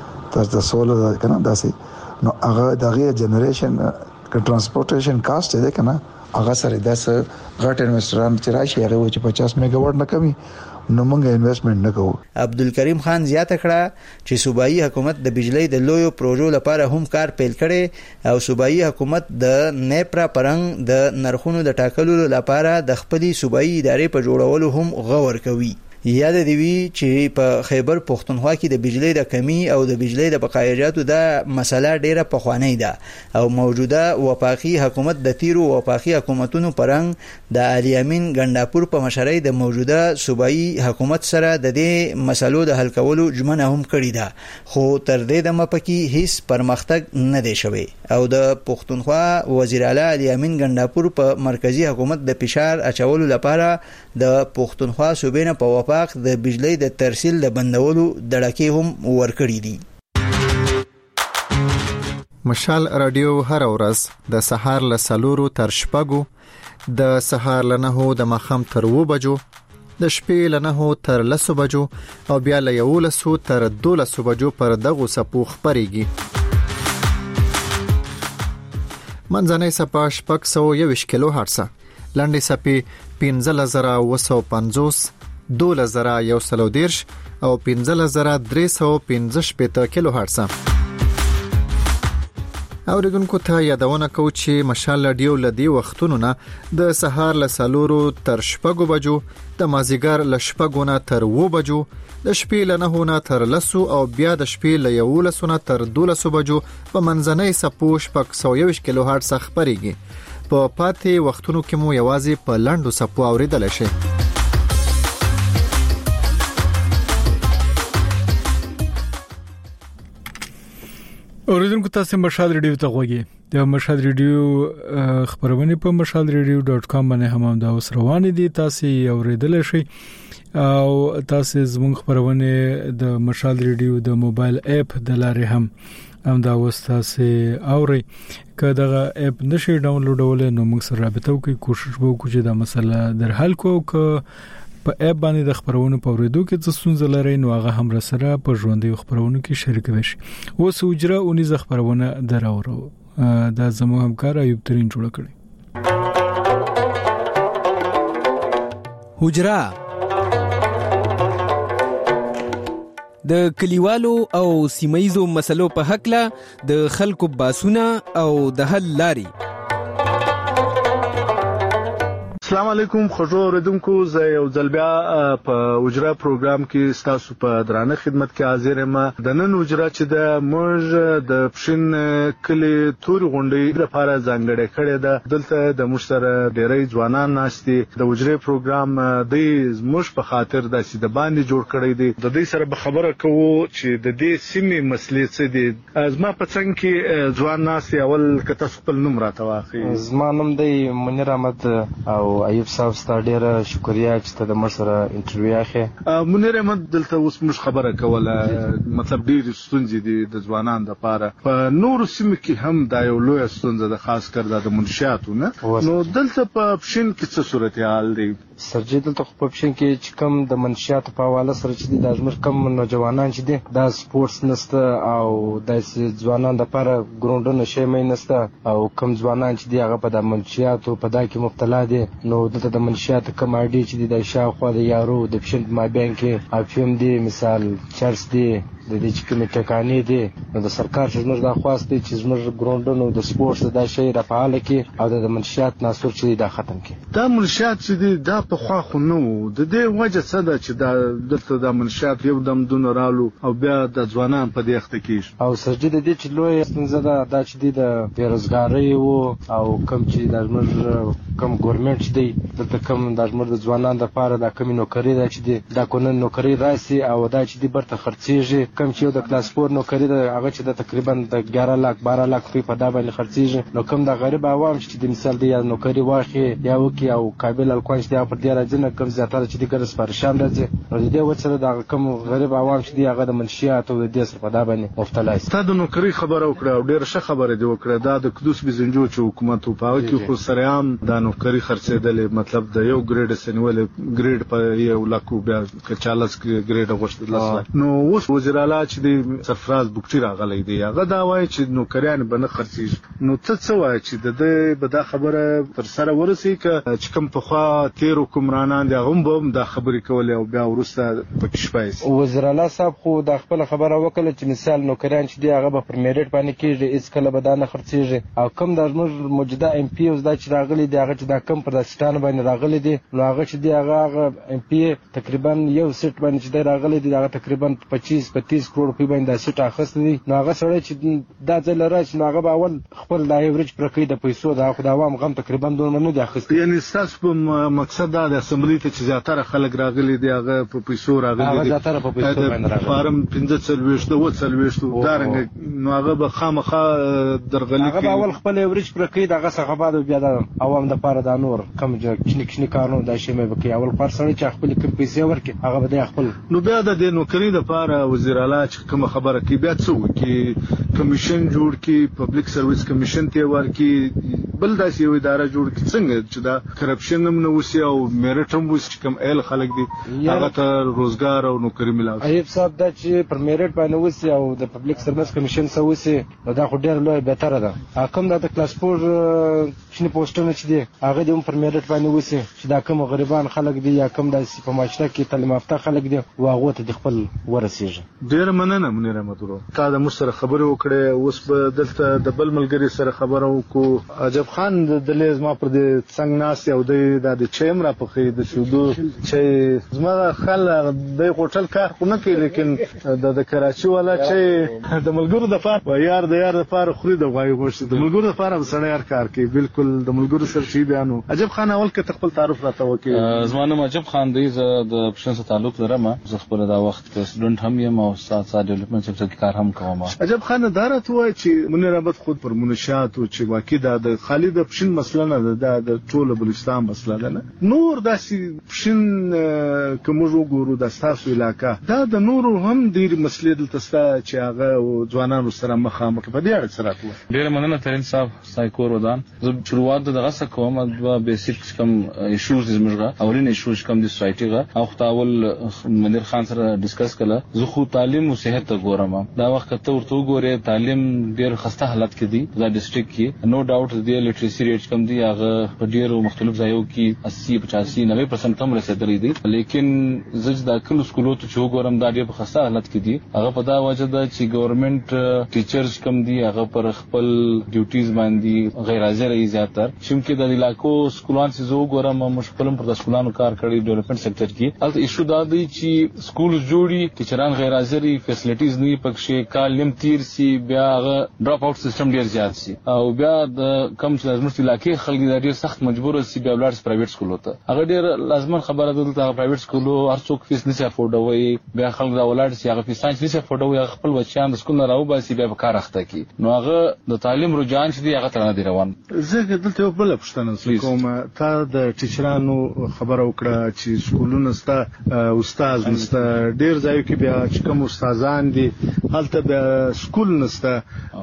Speaker 19: تر سولر دا کنه داسې نو هغه دغه جنریشن ک ترانسپورټیشن کاست دی کنه هغه سره داس غټ انویسټران چې راشي هغه و چې پچاس میگا واټ نه کمی نو موږ انویسټمنت نه کوو.
Speaker 17: عبدالکریم خان زیاته کړه چې صوبایي حکومت د بجلی د لویو پروژو لپاره هم کار پیل کړي او صوبایي حکومت د نیپرا پرنګ د نرخونو د ټاکلو لپاره د خپلې صوبایي ادارې په جوړولو هم غور کوي. یاد دی وی چې په خیبر پښتونخوا کې د بجلی د کمی او د بجلی د بقایاجاتو د مسله ډیره پخوانی ده او موجوده وفاقي حکومت د تیرو وفاقي حکومتونو پرنګ د علي امین ګنداپور په مشرۍ د موجوده صوبایي حکومت سره د دې مسلو د حل کولو ژمنه هم کړې ده خو تر دې دمه پکې هیڅ پرمختګ نه دی شوی او د پښتونخوا وزیر اعلی علي امین ګنداپور په مرکزی حکومت د فشار اچولو لپاره د پښتونخوا صوبې نه په د بجلی د ترسیل د بندولو دړکې هم ورکړي دي.
Speaker 7: مشال رادیو هر ورځ د سهار له سلورو تر شپږو د سهار له نهو د ماښام تر اوو بجو د شپې له نهو تر لسو بجو او بیا له یولسو تر دولسو بجو پر دغو سپو خپرېږي. منځنۍ سپه شپږ سوه یوویشت کیلو هرټز، لنډې سپې پنځه زره اوه سوه پنځوس، دوله زره یو سلو دیرش او پنځه زره درې سوه پنځه شپېته کیلو هرټز. اوریدونکو ته یادونه کوو چې مشال رادیو لدی وختونو نه د سهار له سلورو تر شپږو بجو، د مازیګر له شپږو نه تر اوو بجو، د شپې له نهو نه تر لسو او بیا د شپې له یولسو نه تر دولسو بجو په منځنۍ سپو شپږ سوه یوویشت کیلو هرټز خپرېږي. په پاتې وختونو کې مو یوازې په لنډو سپو اوریدل شي.
Speaker 1: اوریدونکو تاسو مشال ریډیو ته غوږی د مشال ریډیو خبرونه په مشال ریډیو ډاټ کام باندې هم دا اوس روان دي، تاسو اوریدل شئ او تاسو زموږ خبرونه د مشال ریډیو د موبایل اپ د لارې هم ام دا وستاسه اوري که دغه اپ نشي ډاونلوډول نو موږ سره رابطه وکړو کوشش وکړو چې دا مسله در حل کو که په اپ باندې د خبرونو په ورېدو کې څه ستونزه لري نو هغه هم سره په ژوندۍ خبرونو کې شریک وشي. اوس وجره اونې ز خبرونه دراورو دا زموږ همکار ایوب ترين جوړ کړی.
Speaker 20: حجره د کلیوالو او سیمایزو مسلو په حق له د خلکو باسونه او د حل لاري.
Speaker 5: السلام علیکم خجو اوریدونکو، زه یو ځل بیا په اجرا پروګرام کې ستاسو په درانه خدمت کې حاضر یم. د نن اجرا چې د موږ د پښین کلی تور غونډې لپاره ځانګړې کړې ده. دلته د موږ سره ډېری ځوانان ناشتي د اجرا پروګرام د موږ په خاطر د سید باندې جوړ کړی دی. د دې سره به خبره کوو چې د دې سیمې مسلې څه دي. زما په څنګ کې ځوان ناشتي. اول که تاسو خپل نوم راته واخلئ.
Speaker 21: زما نوم دی منیر احمد او ایوب صاحب ستا ډیره شکریا چې ته د موږ سره انټرویو اخی.
Speaker 5: منیر احمد دلته اوس موږ خبره کوله، مطلب ډېرې ستونزې دي د ځوانانو دپاره. په نورو سیمو کې هم دا یو لویه ستونزه ده، خاص کر دا د منشیاتو نه. نو دلته په پښین کې څه صورتحال دی؟
Speaker 21: سرجي دلته خو په پښین کې چې کوم د منشیاتو په حواله سره چې دي دا زموږ کم نوجوانان چې دي دا سپورټس نشته او داسې ځوانان دپاره ګراونډونه شی نشته او کم ځوانان چې دي هغه په د منشیاتو په دا کې مبتلا دي. نو دلته د منشیاتو کم اډې چې دي د شاوخوا د یارو د پښین په مابین کې افیوم دي، مثال چرس دي، د دې چې کومې ټکانې دي. نو د سرکار چې زموږ دا خواست دی چې زموږ ګراونډونو د سپورټس دا شی رافعاله کړي او د منشیات ناسور چې دی دا ختم کړي.
Speaker 5: دا منشیات چې دي دا پخوا خو نه وو. د دې وجه څه ده چې دا دلته دا منشیات یو دم دونه رالو او بیا د ځوانان په دې اخته کېږي؟
Speaker 21: او سرجي د دې چې لویه ستونزه ده دا چې دی د بېروزګارۍ وو او کم چې دا زموږ کم ګورمنټ چې دی دلته کم دا زموږ د ځوانانو دپاره دا کمې نوکري ده چې دی دا کو نن نوکري راسي او دا چې دی برته خرڅېږي. کم چې یو د کلاس فور نوکري ده هغه چې د تقریبا د ګیاره لاک باره لاک روپۍ په دا باندې خرڅېږي. نو کم د غریب عوام چې د مثال دی یا نوکري واخلي یا وکړي او قابل الکوان چې دی هغه پر دې راځي نه، کم زیاتره چې دی ګرد سپارښان راځي. نو د دې وجه سره د کم غریب عوام چې دی هغه د منشیات او د دې سره په دا باندې مبتلا شي.
Speaker 5: تا د نوکري خبره وکړه او ډېره ښه خبره دې وکړه. دا د قدوس بزنجو چې حکومت و په هغه کې خو سرعام دا نوکري خرڅېدلې، مطلب د یو ګریډ سنولې ګریډ په یو لاکو بیا که چالس ګریډ غوښتل لس. نو اوس وزیر اعلی چې دی سرفراز بوکټي راغلی دی هغه دا وایي چې نوکریان به نه خرڅېږي. نو ته څه وایي چې د دې به دا خبره تر سره ورسي که چې کوم پخوا تېر حکمرانان دي هغه هم به هم دا خبرې کولې او بیا وروسته پکې شپه شي؟
Speaker 21: وزیر اعلی صاحب خو دا خپله خبره وکړه چې مثال نوکریان چې دي هغه به پر میریټ باندې کېږي، هېڅکله به دا نه خرڅېږي. او کوم دا زموږ موجوده ایم پي اوس دا چې راغلي دي هغه چې دا کم پر دا سیټانو باندې راغلي دي نو هغه چې دي هغه هغه ایم پي تقریبا یو سیټ باندې چې دی راغلی دی هغه تقریبا پچیس پتیس کروڑ روپۍ باندې دا سیټ اخیستی دی. نو هغه سړی چې دا ځای له راشي نو هغه به اول خپل دا ایوریج پوره کوي د پیسو د خو د عوام غم تقریبا دومره نه دی اخیستی.
Speaker 5: یعنې ستاسو په مقصد دا د اسمبلي ته چې زیاتره خلک راغلي دي هغه په پیسو راغلي دي؟
Speaker 21: هغه زیاتره په پیسو باندې راغلي.
Speaker 5: فارم پنځه څلوېښت اووه څلوېښت دارنګه نو هغه به خامخا درغلي
Speaker 21: هغه به اول خپل ایوریج پوره کوي دغه څخه بعد بیا د عوام دپاره دا نور کم کشني کشني کارونه دا شی به کوي. اول پر سړی چې خپل کوم پیسې ورکړي هغه به دی خپل.
Speaker 5: نو بیا د دې نوکري دپاره وزیر اعلی چې کومه خبره کوي بیا څه وکړي؟ کمیشن جوړ کړي، پبلک سرویس کمیشن ته ورکړي، بل داسې یو اداره جوړ کړي څنګه چې دا کرپشن هم نه وسي او میرټ هم وسي چې کوم ایل خلک دي هغه ته روزګار او نوکري ملاو شي.
Speaker 21: ایوب صاحب دا چې پر میرټ باندې وسي او د پبلک سرویس کمیشن سره وسي نو دا خو ډېر لوی بهتره ده. کوم دا د کلاس فور شنه پوسټونه چې دي هغه د پر میرټ باندې وسي چې دا کوم غریبان خلک دي یا کوم د په معاشره کې تعلیم یافته خلک دي او هغه ته خپل ورسیږي.
Speaker 5: ډېر مننه منیر احمد ورو، تا د موږ سره خبرې وکړې. اوس به دلته د بل ملګري سره خبره وکړو. عجب خان د دلې زما پر دې څنګ ناست او دی دا د چای هم راپخوي د شودو چای. زما خل دی هوټل کار خو نه کوي لیکن د کراچي والا چای د ملګرو دپاره یار د یار دپاره خوري د غوایي غوښې د ملګرو دپاره به سړی هر کار کوي. بلکل بالکل د ملګرو سره شي بیانو. عجب خان اول کې خپل تعارف راته وکړي.
Speaker 2: زمانه عجب خان دی، زه د پښتون سره تعلق لرم، زه خپل دا وخت سټوډنټ هم یم او استاد سره ډیولپمنٹ سیکټر کې کار هم کوم.
Speaker 5: عجب خان دارت وای چې منیر احمد خود پر منشات او چې واقع دا د خالد پښین مسله نه ده، د ټول بلوچستان مسله ده نه. نور داسې پښین کوم وګورو د تاسو علاقہ دا د نورو هم ډیر مسلې دلته ستا چې هغه ځوانانو سره مخامخ په دې اړه سره کوي.
Speaker 2: ډیر مننه ترين صاحب سایکور ودان. زه شروعات دغه څه کوم د بیسیک کم ایشوز زموږه اولین ایشوز کم د سوسایټي غا او خداول منیر خان سره ډیسکس کړه. زه خو تعلیم او صحت ته ګورم. دا وخت ته ورته ګوره تعلیم ډیر خسته حالت کې دی دا ډیسټریکټ کې. نو ډاوټ دی لیټریسي ریټ کم دی، هغه په ډیرو مختلف ځایو کې اسی پچاسی نوے پرسنټ هم رسیدلی دی. لیکن زج دا کله سکولو ته چې ګورم دا ډیر په خسته حالت کې دي. هغه په دا وجه ده چې ګورنمنت ټیچرز کم دي، هغه پر خپل ډیوټیز باندې غیر حاضر ای زیاتر. چې د علاقو سکولان چې زه ګورم مشکلم پر سکولانو کار کړی ډیولپمنٹ سیکټر کې. البته ایشو دا دی چې سکول جوړي ټیچران غیر حاضر، فیسیلیټیز نه پکې، کال نیم تیر سی، بیا هغه ډراپ اوټ سیستم ډیر زیات سی، او بیا د کم چې لازم علاقې خلک ډیر سخت مجبور سي بیا ولر پرایویټ سکول ته. هغه ډیر لازم خبره ده ته پرایویټ سکول هر څوک فیس نشي افورډوي، بیا خلک دا ولر سي هغه فیس نشي افورډوي، خپل بچیان د سکول نه راو باسي بیا په کار اخته کی. نو هغه د تعلیم رجحان چې دی هغه تر نه دی روان.
Speaker 5: زه دلته یو بل پوښتنه کوم. تا د ټیچرانو خبره وکړه چې سکولونه ستا استاد نسته، ډیر ځایو کې بیا چې کوم استادان دي هلته بیا سکول نسته.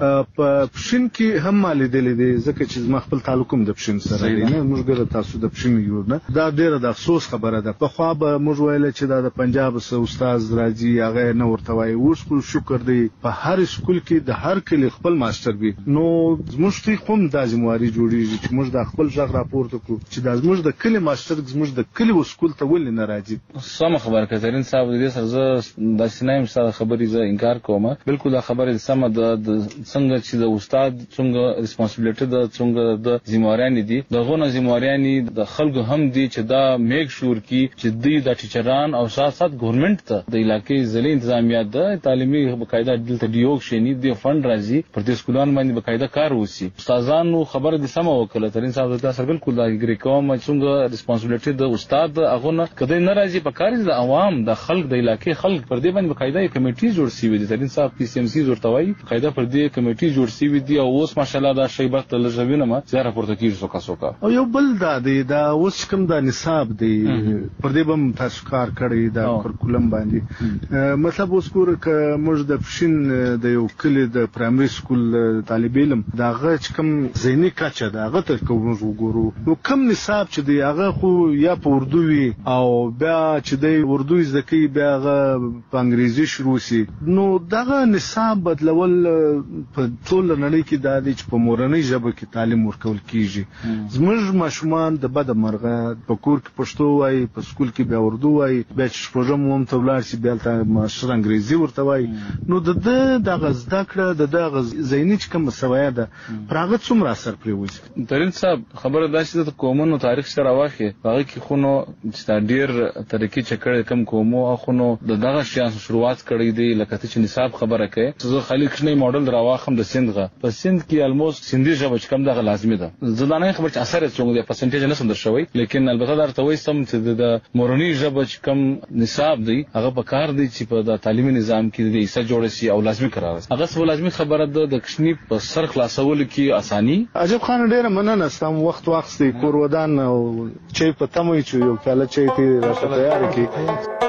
Speaker 5: په پښین کې هم مالې دي دي ځکه چې زما خپل تعلقوم د پښین سره دی نه، موږ ګره تاسو د پښین یو نه. دا ډیره د افسوس خبره ده. په خو به موږ ویل چې دا د پنجاب سره استاد راځي هغه نه ورته وایي. اوس خو شکر دی په هر سکول کې د هر کلی خپل ماستر وي. نو زموږ ته کوم د ځمواري جوړیږي چې موږ د خپل ځغ راپورته کو چې د زموږ د کلی ماستر زموږ د کلی سکول ته ولې نه راځي.
Speaker 2: سم خبره کوي ترين صاحب دې سره زه د سینایم سره خبرې زه انکار کوم. بالکل دا خبره سم ده. څنګه چې د استاد څنګه ریسپانسیبিলিټي ده څنګه د ذمہواران دي دغه نه ذمہواران د خلکو هم دي چې دا میک شور کی چې دوی د ټیچران او سات سات ګورنمنت ته د علاقې ځلې انتظامیات ده تعلیمي بقاعده دلته دیوک شنی دی فند راځي پر دې سکولان باندې بقاعده کار وسی. استادانو خبره دي سم وکړه ترين صاحب دا سره بالکل دا ګری کوم څنګه ریسپانسیبিলিټي د استاد هغه نه کده نه راځي په کار د عوام د خلک د علاقې خلک پر دې باندې بقاعده کمیټي جوړ سی وي دي. ترين صاحب پی سی ام سی ورتوي قاعده پر دې کمیټي جوړ سی وي دي او اوس ماشاءالله دا شی وخت لږوینه ما زه راپورته کیږم سوکا سوکا.
Speaker 5: او یو بل دا دی دا اوس کوم دا نصاب دی پر دې بم تاسو کار کړی دا کورکولم باندې. مطلب اوس کور ک موږ د پښین د یو کلی د پرایمري سکول طالب علم دا غچ کوم زینی کچه دا هغه ته کوم وګورو. نو کوم نصاب چې دی هغه خو یا په اردو وي او بیا چې دی اردو زکی بیا هغه په انګریزي شروع سي. نو دغه نصاب بدلول په ټول نړۍ کې دا دی چې په مورنۍ ژبه کې تعلیم ورکول کیږي. زموږ ماشومان د بد مرغه په کور کې پښتو وایي، په سکول کې بیا اردو وایي، بیا چې پروګرام هم ته ولر سي بیا ته ماشر انګریزي ورته وایي. نو د دغه زده کړه د دغه زینی چې کوم سویا ده پراغه څومره اثر پریوځي.
Speaker 2: ترين صاحب خبره دا چې د قومونو تاریخ سره واخی هغه کې خونو چې ډیر طریقې چکر کم کومو اخونو د دغه شیان شروعات کړی دی لکه چې نصاب خبره کوي. زه خالي کښنی موډل راواخم د سندغه په سند کې الموست سندي ژبه چې کم دغه لازمي ده. زدانه خبر چې اثر څنګه دی پرسنټیج نه سم درشوي، لیکن البته درته وایي سم چې د مورنۍ ژبه چې کم نصاب دی هغه په کار دی چې په د تعلیمي نظام کې د ایسه جوړ شي او لازمي قرار شي. هغه سو لازمي خبره ده د کښنی په سر خلاصول کې اساني.
Speaker 5: عجب خان ډیره مننه ستاسو وخت واخستې کور ودان او چې په تموي چې یو کله چې تی راته تیار کی.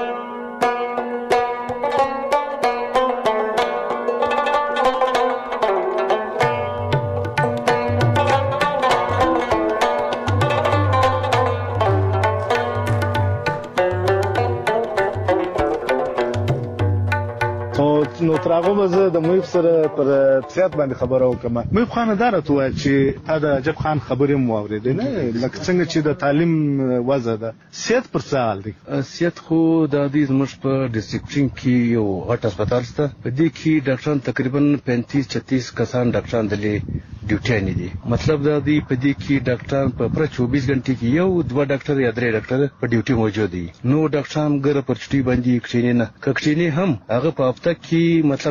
Speaker 5: نو تراغه مزه د مېف سره پر سیاست باندې خبره وکم. مېف خان دار ته وای چې تا د عجب خان خبرې مو اوریدې نه لکه څنګه چې د تعلیم وضع ده سیاست پر سوال دی.
Speaker 22: سیاست خو د دې زموږ په ډیسټریکټ کې یو غټ هسپتال شته، په دې کې ډاکټران تقریبا پینتیس چتیس کسان ډاکټران دلې ډیوټي نه دي. مطلب دا دی په دې کې ډاکټران په پر چوبیس غنټې کې یو دوه ډاکټر یا درې ډاکټر په ډیوټي موجود دي. نو ډاکټران ګره پر چټي باندې کښینې نه کښینې هم هغه په هفته کې مطلب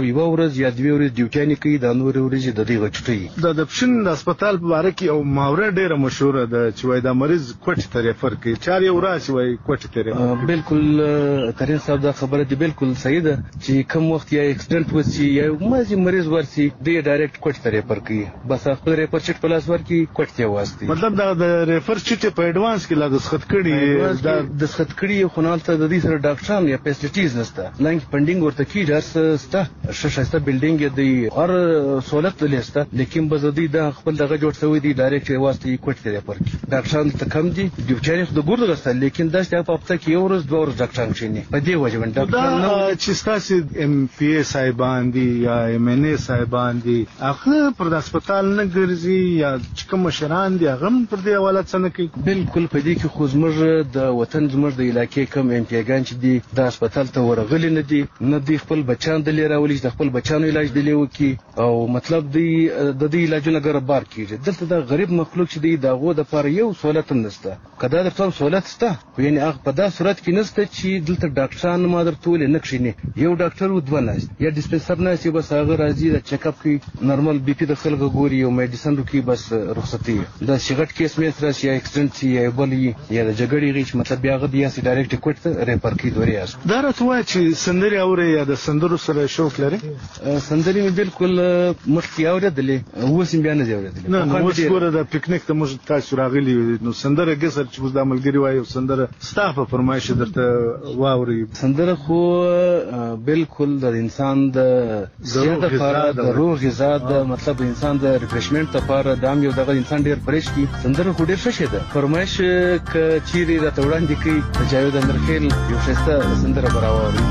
Speaker 22: صاحب یو ورځ یا دوه ورځې ډیوټي کوي د نور ورځې د دې غچټي
Speaker 5: د دپشن د هسپتال په اړه کې او ماوره ډیره مشهوره ده چې وای دا مریض کوټ ته ریفر کوي چاري وراسي وای کوټ ته ریفر
Speaker 22: بالکل ترين صاحب دا خبره دی بالکل صحیح ده چې کوم وخت یا اکسیډنټ وسی یا مازی مریض ورسي دی ډایرکټ کوټ ته ریفر کوي بس خپل ریفر چټ پلاس ورکی کوټ ته واسطي
Speaker 5: مطلب دا د ریفر چټ په ایڈوانس کې لا د سخت کړي
Speaker 22: دا د سخت کړي خو نه ته د دې سره ډاکټران یا فیسیلیټیز نشته لانک فندینګ ورته کی درس ستا ششسته بلډینګ دی اور سہولت لسته لیکن بزدي دا خپل دغه جوړ شوی دی ډایرکټ واسطي کوټ ته ریفر کوي ډاکټران ته کم دي ډیوټي د ګورد غسل لیکن دا چې په هفته کې یو ورځ دوه ورځې ډاکټران شینی په دې وجه باندې
Speaker 5: ډاکټر چې تاسو ام پی ای صاحبان دي یا ام ان ای صاحبان دي هغه پر د هسپتال نه ګرځي یا کوم مشران دي هغه پر دې حواله څنګه کوي
Speaker 22: بالکل په دې کې خو زموږ د وطن زموږ د علاقې کم ام پی ایګان چې دي د هسپتال ته ورغلي نه دي نه دي خپل بچان د لري راولي د خپل بچانو علاج دی وکي او مطلب دی د دې علاجونه ګربار کیږي دلته د غریب مخلوق چې دی دغه د پر یو سہولت نشته کدا د ټول سہولت شته یعنی هغه په دا صورت کې نشته چې دلته ډاکټران مادر ټول نه کښینی یو ډاکټر ودو نه یا ډیسپنسر نه چې بس هغه راځي د چیک اپ کوي نارمل بي پي د خلکو ګوري او میډیسن کوي بس رخصتي دا شغټ کیس مې تر یا اکسیډنټ یا بلی یا د جګړې غیچ مطلب بیا غدي یا سي ډایرکټ کوټ ته ریفر کی دوری اس
Speaker 5: دا راته وای چې سندري اوري یا د سندرو سره شوق لري
Speaker 22: سندري مې بالکل مخکې اورېدلې اوس بیا نه اورېدلې
Speaker 5: نه نو اوس ګوره د پکنیک ته موږ تاسو راغلي نو سندره ګسر چې اوس د عملګری وایو سندره ستاسو فرمایش درته واوري
Speaker 22: سندره خو بالکل د انسان د زیاده لپاره د روح غذا د مطلب انسان د ریفریشمنت لپاره د ام یو دغه انسان ډیر فریش کی سندره خو ډیر ښه ده فرمایش ک چیرې را توړاندې کی جاوید امرخیل یو شسته سندره براوي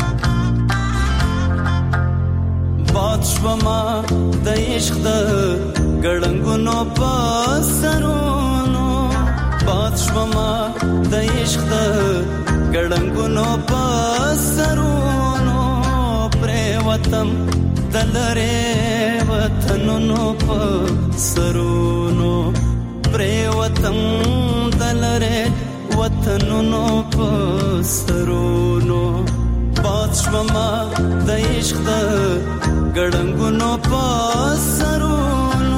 Speaker 4: باد شوما د عشق د ګړنګونو په سرونو باد شوما د عشق د ګړنګونو په سرونو پر وطن دلره وطنونو په سرونو پر وطن دلره وطنونو په سرونو باد شوما د عشق د ګړنګونو په سرونو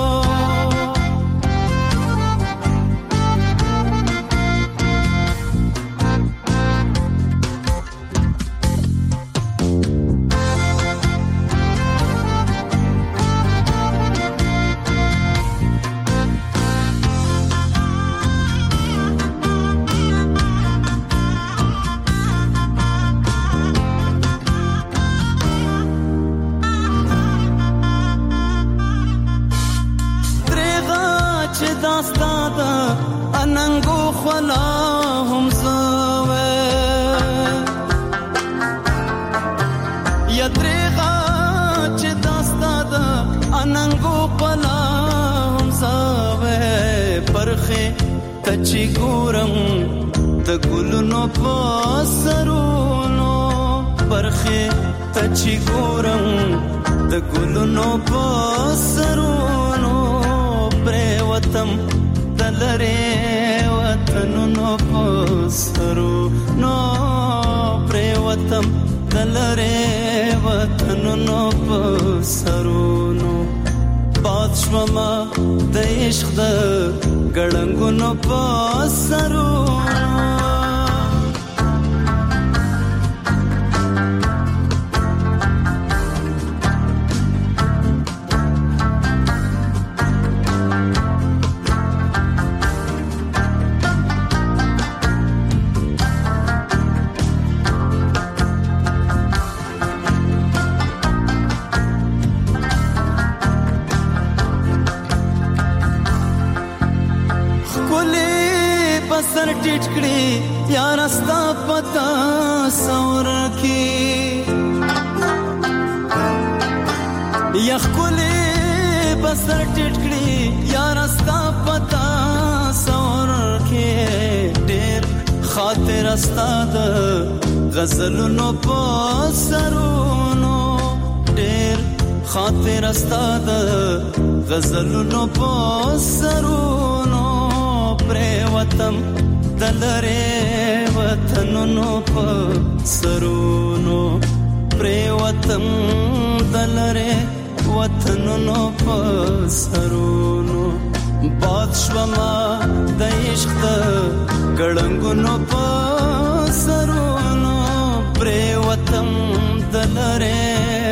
Speaker 4: کچی ګورم د ګلونو په سرونو برخه کچی ګورم د ګلونو په سرونو پر وطن دلره وطنونو په سرونو پر وطن دلره وطنونو په سرونو باد شوما د عشق د ګړنګونو په سرونو سر ټیټ کړي یا راستا پتا سور کی یا خولې بسر ټیټ کړي یا راستا پتا سور کی ډېر خاطر استاد غزلونو په سرونو ډېر خاطر استاد غزلونو په سرونو پر وطن دلره وطنونو په سرونو پریوتم دلره وطنونو په سرونو باد شوما د عشق د ګړنګونو په سرونو پریوتم دلره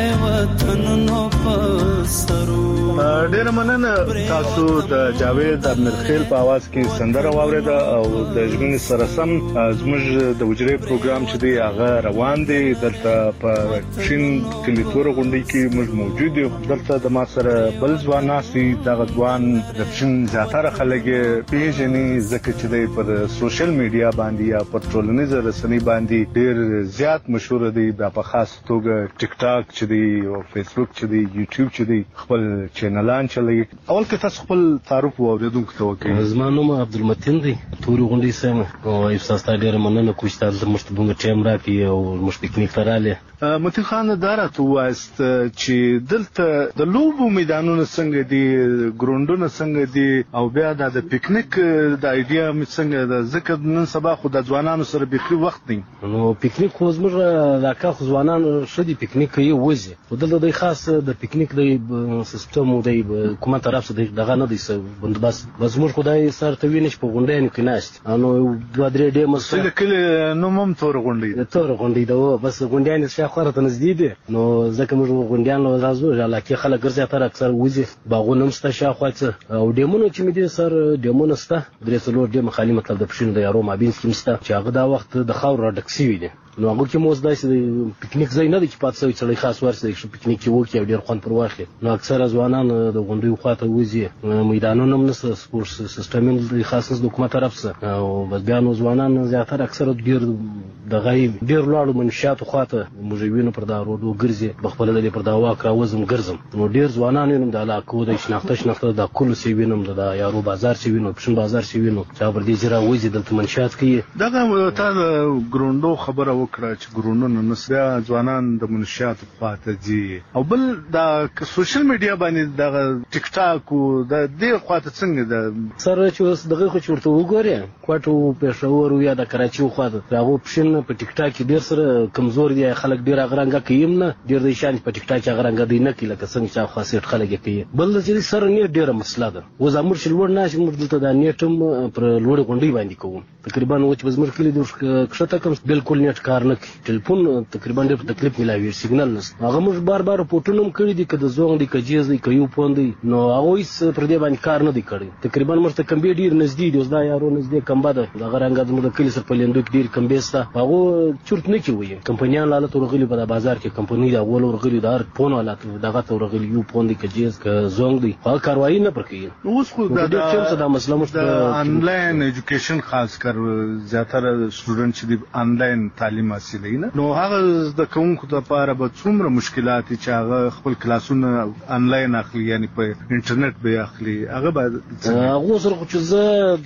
Speaker 4: وطنونو په سرونو.
Speaker 6: ډیر مننه تاسو د جاوید امرخیل په आवाज کې سندره واوریده او د ژوند سره سم زموږ د وجري پروګرام چې دی هغه روان دی دلته په شین کلیتور غونډې کې موږ موجود یو. دلته د ما سره بل ځوان ناسي دغه ځوان د شین زیاتره خلک پیژني ځکه چې دی پر سوشل میډیا باندې یا پر ټولنیز رسنۍ باندې ډیر زیات مشهور دی په خاص توګه ټیک ټاک چې دی او فیسبوک چې دی یوټیوب چې دی خپل چینلان چلوي. اول کې تاسو خپل تعارف واوریدونکو ته وکړئ.
Speaker 8: زما نوم عبدالمتین دی توري غونډې سم او استاد ډیر مننه کوم چې تاسو مشت بونګ ټیم راکې او مش پکنیک تراله.
Speaker 6: متي خان دارته وایست چې دلته د لوبو میدانونو څنګه دي ګروندونه څنګه دي او بیا د پکنیک د ایډیا مې څنګه د ذکر نن سبا خو د ځوانانو سره بيخي وخت دی.
Speaker 8: نو پکنیک خو زموږ علاقه خو ځوانانو شدي پکنیک کوي وځي ودلته د خاص د پکنیک د سیستم او د حکومت طرف څخه دغه نه دي بندوبست بس موږ خدای سره ته ویني په غونډه کې ناشت انو دوه درې ډېر مسله
Speaker 6: کله نو مم تور غونډې
Speaker 8: تور غونډې دا بس غونډه خورت نزدې دي نو ځکه موږ غونډیان له راځو علاقه خلک ګرځي تر اکثر وځي باغونه مسته شاخوات او ډیمونو چې مې دي سر ډیمونو سته درې څلور ډیم خالي مطلب د پښینو د یارو مابین کې مسته چې هغه دا وخت د خاور ډکسي وي دي نو هغه کې موږ داسې پکنیک ځای نه دی چې پات سوي چړې خاص ورسې چې پکنیک کې وکړي ډیر خوند پر واخلي نو اکثر ځوانان د غونډې خواته وځي میدانونو هم نس سپورت سیستم د خاص د حکومت طرف څخه او بس بیا نو ځوانان زیاتره اکثر ډیر د غیب ډیر لاړو منشات خواته موږ وینو پر دا روډو ګرځي بخپل د پر دا واکرا وزم ګرځم نو ډیر ځوانان هم د علاقو د شناخته شناخته د کول سی وینم د یارو بازار سی وینم پښین بازار سی وینم چې پر دې جرا وځي د منشات کې
Speaker 6: دغه تا ګروندو خبره وکړه چې ګرونونه نسبیا ځوانان د منشات پاتې دي او بل دا سوشل میډیا باندې د ټیک ټاک او د دې خواته څنګه د
Speaker 8: سره چې اوس دغه خو چورته وګوري کوټو پېښور یا د کراچي خواته راغو پښین په ټیک ټاک کې ډیر سره کمزور دي خلک ډیر غرانګه کیم نه ډیر د شان په ټیک ټاک غرانګه دی نه کله څنګه چې خاصیت خلک کوي بل چې سره نه ډیره مسله ده و زموږ شلور نه چې موږ دلته د نیټم پر لوړ غونډې باندې کوو تقریبا و چې زموږ کلی د کښته کوم بالکل نیټ کار نه کوي ټلیفون تقریبا ډېر تکلیف ملاوي سیګنال نس هغه موږ بار بار پورټونم کړی دي کده زوغ دي کجیز دي کيو پوندي نو هغه هیڅ پر دې باندې کار نه دی کړی تقریبا موږ ته کم ډیر نږدې دي اوس دا یارو نږدې کم بده هغه رنګ زموږ کلی سره پلیندو ډیر کم بیستا هغه چورت نه کوي کمپنیان لاله تورغلی په بازار کې کمپنی دا اول ورغلی دار فون ولا دغه تورغلی یو پوندي کجیز ک زوغ دي هغه کاروایی نه پرکې
Speaker 6: اوس خو دا د مسله مست انلاین ایجوکیشن خاص کر زیاتره سټوډنټ چې انلاین تعلیم حاصلوي نو هغه د کومکو لپاره به څومره مشکلات چې هغه خپل کلاسونه انلاین اخلي یعنی په انټرنیټ به اخلي هغه به
Speaker 8: هغه سره چې زه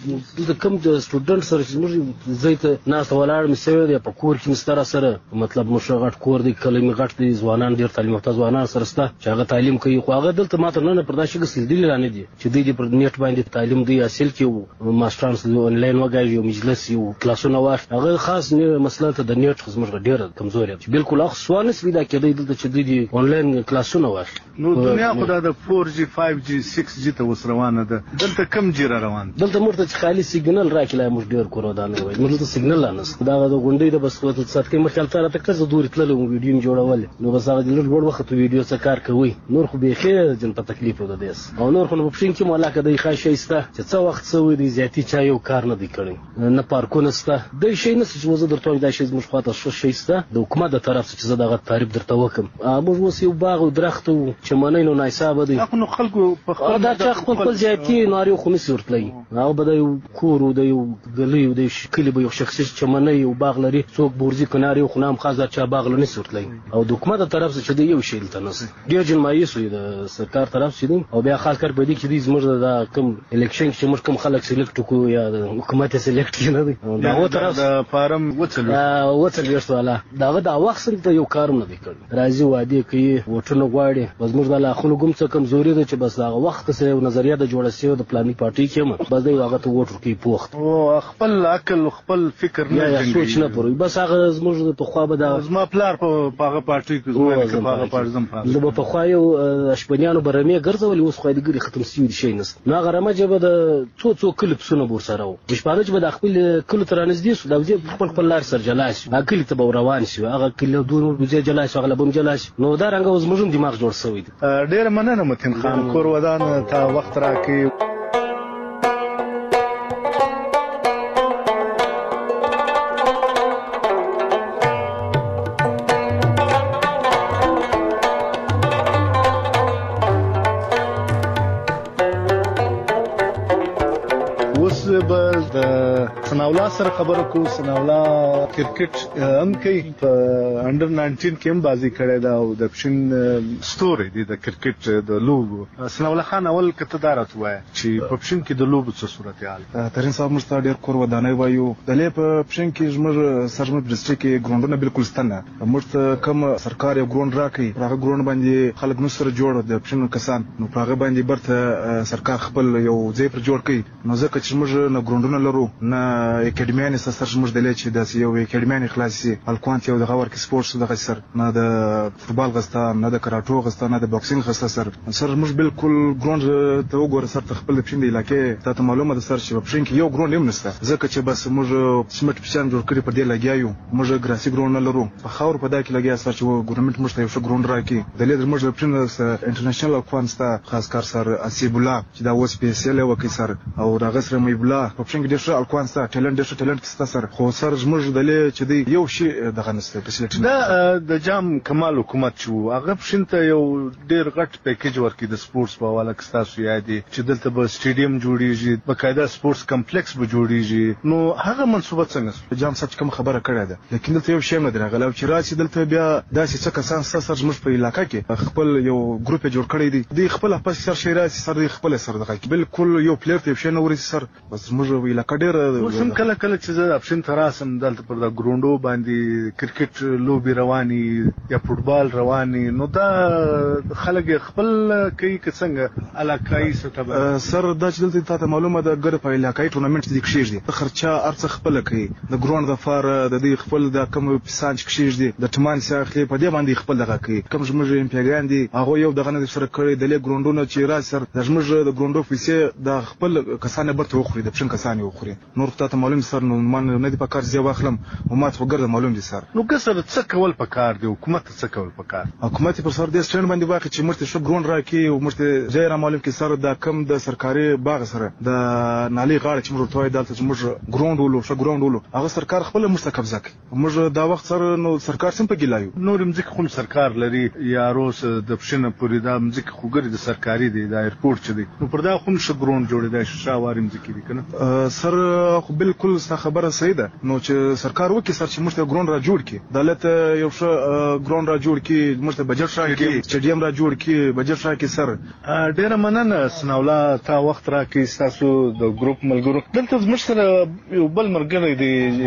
Speaker 8: د کوم د سټوډنټ سره چې موږ زیته ناس ولاړ مسوي دی په کور کې مستر سره مطلب مشغټ کور دی کلمې غټ دي ځوانان ډیر تعلیم یافته ځوانان سره سره چې هغه تعلیم کوي خو هغه دلته ماته نه پرداشه کې دي لرانه دي چې دوی پر نیټ باندې تعلیم دی حاصل کوي ماسترانس انلاین وګړي یو مجلس یو کلاسونه واخ هغه خاص نه مسله ته د نیټ خدمت ډیره کمزوري چې بالکل اخ سوانس ویدا کېدی دلته چې دوی انلاین کلاسونه واخ
Speaker 6: نو دنیا خو د فور جی فایو جی سکس جی ته وس روانه ده دلته کم جیره روان
Speaker 8: دلته مرته چې خالي سیګنل راکړای موږ ډیر کورو دا نه وای موږ ته سیګنل لانس دا د غونډې د بس وخت سات کې مخکې تر ته کزه دوری تللو ویډیو جوړول نو بس هغه د لږ وخت ویډیو څخه کار کوي نور خو به خیر جن په تکلیف ده دیس او نور خو په پښین کې ملاقات دی خاصه ایسته چې څو وخت سوي دي زیاتی چا یو کار نه دی کړی نه پارکونه سته د شي نه چې وزه درته دا شي زموږ خواته شو شي سته د حکومت د طرف چې زه دغه تعریف درته وکم موږ اوس یو باغ او درخت او چمنې نو نایساب دي
Speaker 6: نو خلکو په
Speaker 8: خپل دا چې خپل خپل ځایتي ناري خو مې ورتلې هغه به یو کور او د یو غلې او د شکل به یو شخصي چمنې او باغ لري څوک بورزي کناري خو نام خاصه چا باغ لنی ورتلې او د حکومت د طرف چې یو شی تل نس ډیر جن مایي سوی د سرکار طرف چې او بیا خاص کار په دې کې دې زموږ د کم الیکشن چې موږ کم خلک سلیکټ کو یا د حکومت سلیکټ نه دي دا و طرف
Speaker 6: د فارم وڅلو
Speaker 8: وڅلوېښت والا دغه د وخت سره ته یو کار نه دی کړی راځي وادي کوي وټونه غواړي بس موږ د لاخونو کوم څه کمزوري ده چې بس هغه وخت سره یو نظریه د جوړه شوی د پلاني پارټي کې بس دی هغه ته وټ ورکوي پوښت
Speaker 6: او خپل عقل خپل فکر نه
Speaker 8: یا سوچ نه پوروي بس هغه زموږ په خوا به دا
Speaker 6: زما پلار په هغه پارټي کې زما په هغه پارټي زم فهم
Speaker 8: زه په خوا یو شپنیانو برمه ګرځولې اوس خو دې ګری ختم سوي شي نه نو هغه رمه جبه د څو څو کلیپسونه بور سره و شپانه چې د خپل کلو ترانځ دي سو د خپل خپل لار سر جلاش اکل ته روان شي هغه کله دوه بوزي جلاش هغه لبم جلاش نو دا رنګ اوس موږ دماغ جوړ شوی دی
Speaker 6: ډیر مننه متین خان کور ودان تا وخت راکې سناولا سره خبرو کو سناولا کرکټ هم کوي په انډر ناینټین کې هم بازی کړی دا او د پښین ستوري دی د کرکټ د لوبو سناولا خان اول کته دارت وای چې په پښین کې د لوبو څه صورتحال
Speaker 9: ترين صاحب مستر ډیر کور ودانای وایو د لې په پښین کې زموږ سرمن ډسټریکټ کې ګراوندونه بالکل ستنه موږ کوم سرکار یو ګراوند راکې هغه ګراوند باندې خلک نو سره جوړ د پښین کسان نو هغه باندې برته سرکار خپل یو ځای پر جوړ کړي نو ځکه چې موږ نه ګراوندونه لرو نه اکیډمیانې سره موږ د لې چې د یو اکیډمیانې خلاصي الکوانت یو د غور کې سپورتس د سر نه د فوتبال غستا نه د کراټو غستا نه د باکسینګ غستا سر سر موږ بالکل ګراوند ته وګوره سر ته خپل پښین د علاقې ته معلومه ده سر چې پښین کې یو ګراوند هم نشته ځکه چې بس موږ سمټ پښین جوړ کړی په دې لګیایو موږ ګراسي ګراوند نه لرو په خاور په دا کې لګیا سر چې ګورنمنت موږ ته یو ګراوند راکې د لې موږ پښین انټرنیشنل الکوانت خاص کار سر اسیب الله چې دا اوس پی اس ال وکي سر او دا غسر مې الله په پښین کې ډېر الکوانت ټالنت ډېر ټالنت کې سر خو سر زموږ د لې چې دی یو شی دغه نسته فیسیلیټي
Speaker 6: دا د جام کمال حکومت شو هغه پښینته یو ډیر غټ پیکیج ورکړي د سپورتس په حواله کې تاسو یادي چې دلته به سټیډیم جوړیږي بقاعده سپورتس کمپلیکس به جوړیږي نو هغه منصوبه څنګه
Speaker 9: جام صاحب کوم خبره کړې ده لیکن دلته یو شی نه درغله چې راشي دلته بیا داسې څه کسان سره زموږ په علاقې کې خپل یو ګروپ جوړ کړی دی دی خپل خپل سر شي راشي سر خپل سر دغه بالکل یو پلیئر ته شي نه ورسي سر بس موږ علاقې ډیر
Speaker 6: سم کله کله چې زه اپشن تراسم دلته پر د ګروندو باندې کرکټ لوبي رواني یا فوتبال رواني نو دا خلک خپل کوي څنګه علاقائی سطح
Speaker 9: سر دا چې دلته ته معلومه ده ګر په علاقائی ټورنمنت دي کښیږي خرچه ارڅ خپل کوي د ګروند د فار د دې خپل د کوم پسانچ کښیږي د ټمان ساخلي په دې باندې خپل دغه کوي کوم زموږ امپیاګان دي هغه یو دغه نه سره کړی د لې ګروندونو چې را سر د زموږ د ګروندو پیسې د خپل کسانه برته وخوري د پښن کسانه وخوري نور ته معلوم سر نو من نه دی په کار زی واخلم او ما ته وګرځم معلوم دي سر
Speaker 6: نو کسر څه کول په کار دی حکومت څه کول په کار
Speaker 9: حکومت پر سر د سټرن باندې واخی چې مرته شو ګرون راکې او مرته ځای را معلوم کې سر د کم د سرکاري باغ سره د نالي غاړه چې موږ توای دلته چې موږ ګراوند ولو شو ګراوند ولو هغه سرکار خپل مرته قبضه کوي موږ دا وخت سره نو سرکار سم په ګلایو
Speaker 6: نور مځک خو سرکار لري یا روس د پښنه پوری دا مځک خو ګری د سرکاري دی د ایرپورټ چي دی نو پر دا خو شو ګراوند جوړی دا شاواري مځک دی کنه
Speaker 9: سر خو بالکل خبره صحیح ده نو چې سرکار وکي سر چې موږ ګراوند را جوړ کی دولت یو ښه ګراوند را جوړ کی موږ ته بجټ راکړي سټیډیم را جوړ کی بجټ راکړي سر
Speaker 6: ډیر مننه سناولا تا وخت راکې تاسو د ګروپ ملګرو دلته زموږ سره یو بل مرګره دی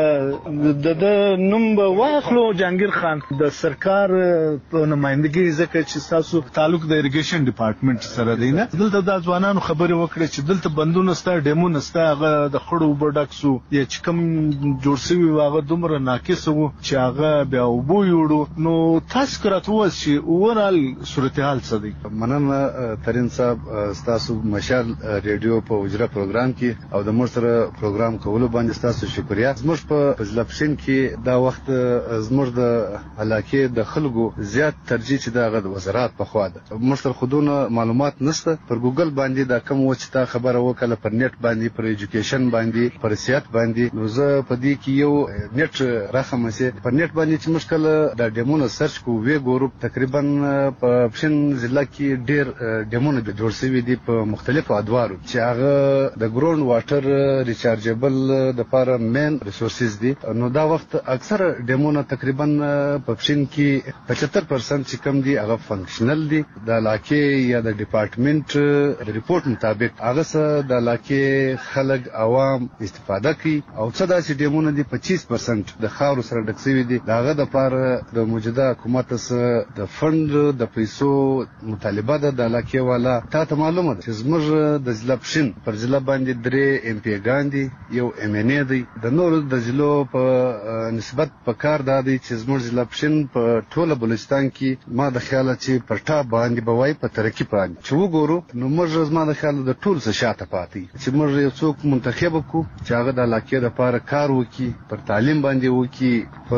Speaker 6: هغه د نوم واخلو جهانگیر خان د سرکار په نمائندګي ځکه چې تاسو تعلق د اریګیشن ډپارټمنټ سره دی نه دلته د ځوانانو خبرې وکړي چې دلته بندونه ستا ډیمونه ستا هغه د خړو بډکسو یا چې کوم جوړ شوی هغه دومره ناقص وو چې هغه بیا وبو یوړو نو تاسو کراتو چې اورال صورتحال څه دی
Speaker 10: مننه ترين صاحب تاسو مشال ریډیو په اجرا پروګرام کې او د مر سره پروګرام کولو باندې تاسو شکریا زموږ په فضلپشن کې دا وخت زموږ د علاقې د خلکو زیات ترجیح چې د وزارت په خوا ده موږ تر خودونه معلومات نشته پر ګوګل باندې دا کوم و چې تا خبره وکړه پر نیټ باندې پر ایجوکیشن باندې پر سیاست باندې نو زه په دې کې یو نیټ راخم سي پر نیټ باندې چې مشکل د ډیمونو سرچ کو وی ګورو تقریبا په پښین ضلع کې ډیر ډیمونو جوړ شوی دي په مختلفو ادوارو چې هغه د ګراوند واټر ریچارجبل د لپاره مین ریسورسز دي نو دا وخت اکثر ډیمونو تقریبا په پښین کې پچهتر پرسنټ چې کم دي هغه فنکشنل دي د علاقې یا د ډپارټمنټ د ریپورت مطابق هغه سره د علاقې کې خلک عوام استفاده کوي او څه داسې ډیمونه دي پچیس پرسنټ د خاورو سره ډک شوي دي. داغه د لپاره د موجوده حکومت سره د فند د پیسو مطالبه ده د علاقې والا. تا ته معلومه ده چې زموږ د ضلع پښین پر ضلع باندې درې ایم پی ګان دي، یو ایم ان ای دی. د نورو د ضلعو په نسبت په کار دا دی چې زموږ ضلع پښین په ټوله بلوچستان کې ما د خیال چې پر ټاپ باندې به وای په ترقی باندې چې وګورو نو موږ زما د خیال د ټول څه شاته پاتې چې موږ یو څوک منتخب کو چې هغه د علاقې لپاره کار وکړي، پر تعلیم باندې وکړي، پر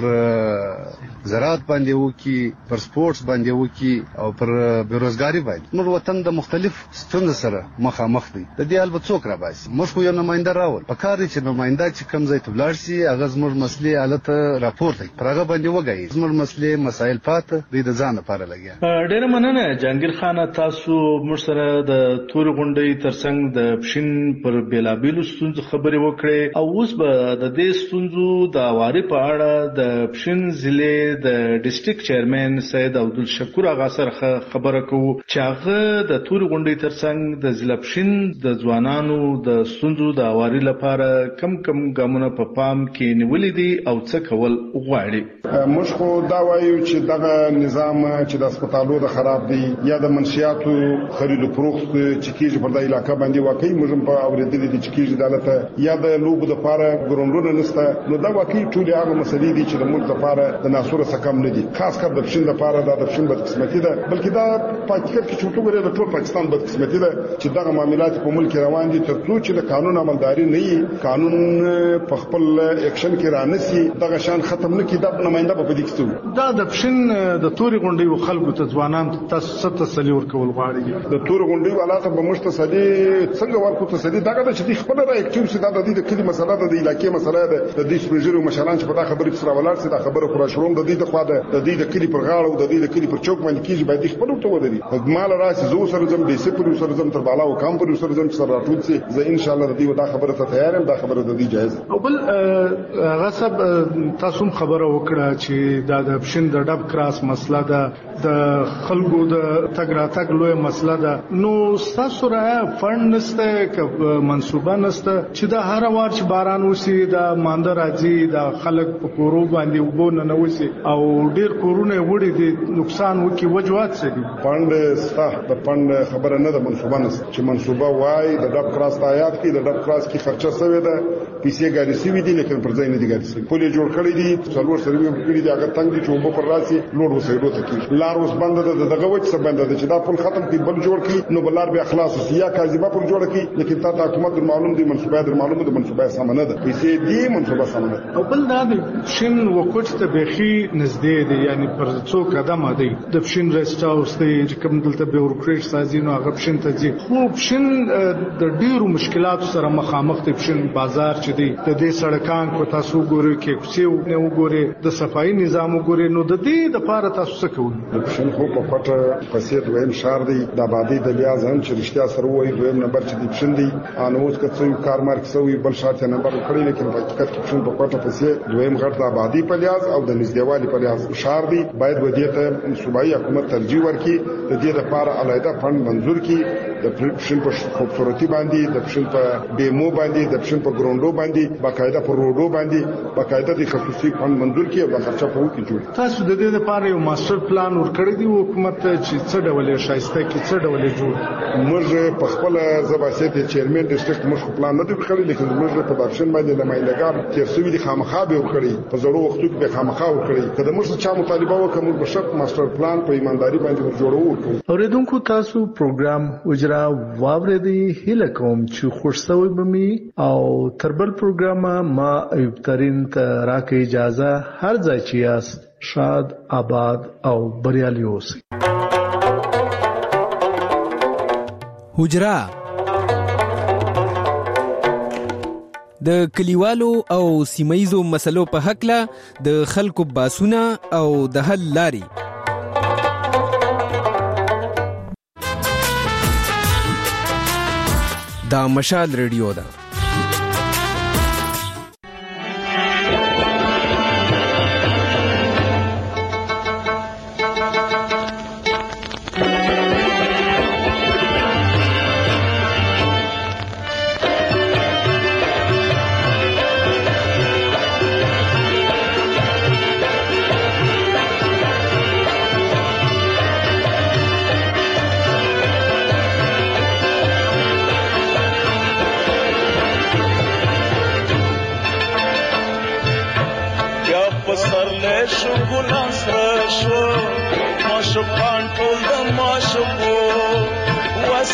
Speaker 10: زراعت باندې وکړي، پر سپورتس باندې وکړي او پر بیروزګاری باندې. موږ وطن د مختلف ستونزو سره مخامخ دی. د دې البته څوک را باسي، موږ خو یو نماینده راول په کار چې نماینده چې کوم ځای ته ولاړ شي هغه زموږ مسلې حالت راپورته پر هغه باندې وګایي. زموږ مسلې مسایل پاته دی د ځان لپاره لګیا.
Speaker 6: ډېر مننه جهانگیر خان، تاسو موږ سره د تور غونډې ترڅنګ د پښین پر بیلابیلو ستونزو خبرې وکړې او اوس به د دې ستونزو د اواري په اړه د پښین ضلع د ډیسټریکټ چیرمن سید عبدالشکور اغا سره خبره کوو چې هغه د تور غونډې ترڅنګ د ضلع پښین د ځوانانو د ستونزو د اواري لپاره کم کم ګامونه په پام کې نیولې دي او څه کول غواړي.
Speaker 11: موږ خو دا وایو چې دغه نظام چې د هسپتالو د خراب دی یا د منشیاتو خرید او فروخت چې کیږي په دغه علاقې باندې واقعي موږ په اوریدلې دي چې کیږي دلته یا د لوبو د لپاره ګروندونه نشته، نو دا واقعي ټول هغه مسلې دي چې د ملک لپاره د ناسوره سکم نه دي، خاص کر د پښین لپاره دا د پښین بدقسمتي ده، بلکې دا په حقیقت کې چې وګورئ د ټول پاکستان بدقسمتي ده چې دغه معاملات په ملک روان دي تر څو چې د قانون عملداري نه وي، قانون په خپل اکشن کې رانسي، دغه شان ختم نه کی د نماینده په دې کې دا د پښین د توري غونډې او خلکو ته ځوانان تاسو ست تسلی ورکول غواړي. د توري غونډې ولاته په مشتسلی څنګه ورکو تسلی دغه د چې خپل را اکټیو سي دا د دې کلی مسله ده، د علاقې مسله ده، د دې سپریجر مشران چې په دا خبرې سره ولاړ سي دا خبره خورا شروم د دې د خوا ده، د دې د کلی پر غاړه او د دې د کلی پر چوک باندې کیږي باید خپل ته ودري. مال راسي زو سره زم دې سپری سره زم تر بالا او کام پر سره زم سره راټول سي زه ان شاء الله د دې دا خبره ته تیار یم، دا خبره د دې جایز. او بل غصب تاسو خبره وکړه چې دا د پښین د ډب کراس مسله ده، د خلکو د تګ راتګ لوی مسله ده، نو تاسو را فند نشته ک منصوبه نشته چې دا هر وار چې باران وسی دا مانده راځي دا خلک په کورو باندې وبو نه نوسی او ډیر کورونه وړي دي نقصان وکي وجوهات څه دي؟ فند ستا د فند خبره نه ده، منصوبه نشته چې منصوبه وای د ډب کراس آیات کې د ډب کراس کې خرچه شوی ده، پیسې ګاډي سوي دي لیکن پر ځای نه دي ګاډي سوي، پولې جوړ کړی دي، څلور سروي کړی دي، هغه تنګ دي چې وبو پر راسي لوړ وسایلو ته کې لار اوس بند ده، دغه وچ څه بند ده چې دا پل ختم کی بل جوړ کی نو بلار به اخلاص سیا کاذبه پر جوړ کی، لیکن تا د حکومت معلوم دي منصوبه در معلومه ده منصوبه سم نه ده، پیسې دي منصوبه سم نه ده. او بل دا د شین وکوټ ته بخي نږدې دي، یعنی پر څو قدم دی د شین ریسټ هاوس دی چې کوم دلته به ورکرېش سازي نو هغه شین ته ځي، خو شین د ډیرو مشکلاتو سره مخامخ دی. شین بازار چې دی د دې سړکان کو تاسو ګورئ کې څه نه وګورئ، د صفایي نظام وګورئ، نو د دې د لپاره تاسو څه کوئ؟ شین خو په پټه پسې دویم شهر دی د آبادی د لیاز هم چې رښتیا سره وایي دویم نمبر چې دی پښین دی ان اوس که څو کار مارک سوی بل شاته نمبر کړی، لیکن په حقیقت کې پښین په پټه پسې دویم غټ د آبادی په لیاز او د نږدېوالي په لیاز شهر دی. باید ودی ته صوبایي حکومت ترجیح ورکړي، د دې لپاره علاوه فند منظور کړي، د پښین په خوبصورتي باندې، د پښین په بیمو باندې، د پښین په ګروندو باندې، باقاعده په روډو باندې باقاعده د خصوصي فند منظور کړي او د خرچه په وکړي جوړ. تاسو د دې لپاره یو ماستر پلان ورکړی دی حکومت چې څه ډول شایسته کې څه ډول جوړ؟ موږ په خپل زباسیت چیرمن ډیسټریکټ موږ پلان نه دی ورکړی، لیکن موږ په داپشن باندې لمایلګار تیر سوي دي خامخا به ورکړي، په زړو وختو کې به خامخا ورکړي، کله موږ چا مطالبه وکړو موږ بشک ماستر پلان په ایمانداري باندې جوړو. اوریدونکو تاسو پروګرام اجرا واوریدي، هله کوم چې خوشسوي بمي او تربل پروګرام ما ایوب ترين ته راکې اجازه هر ځای چې یاست شاد آباد او بریالي اوسئ.
Speaker 20: حجرا د کلیوالو او سیمایزو مسلو په حق له د خلکو باسونه او د حل لاري دا مشال ریډیو ده.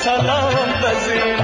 Speaker 4: سلام د زین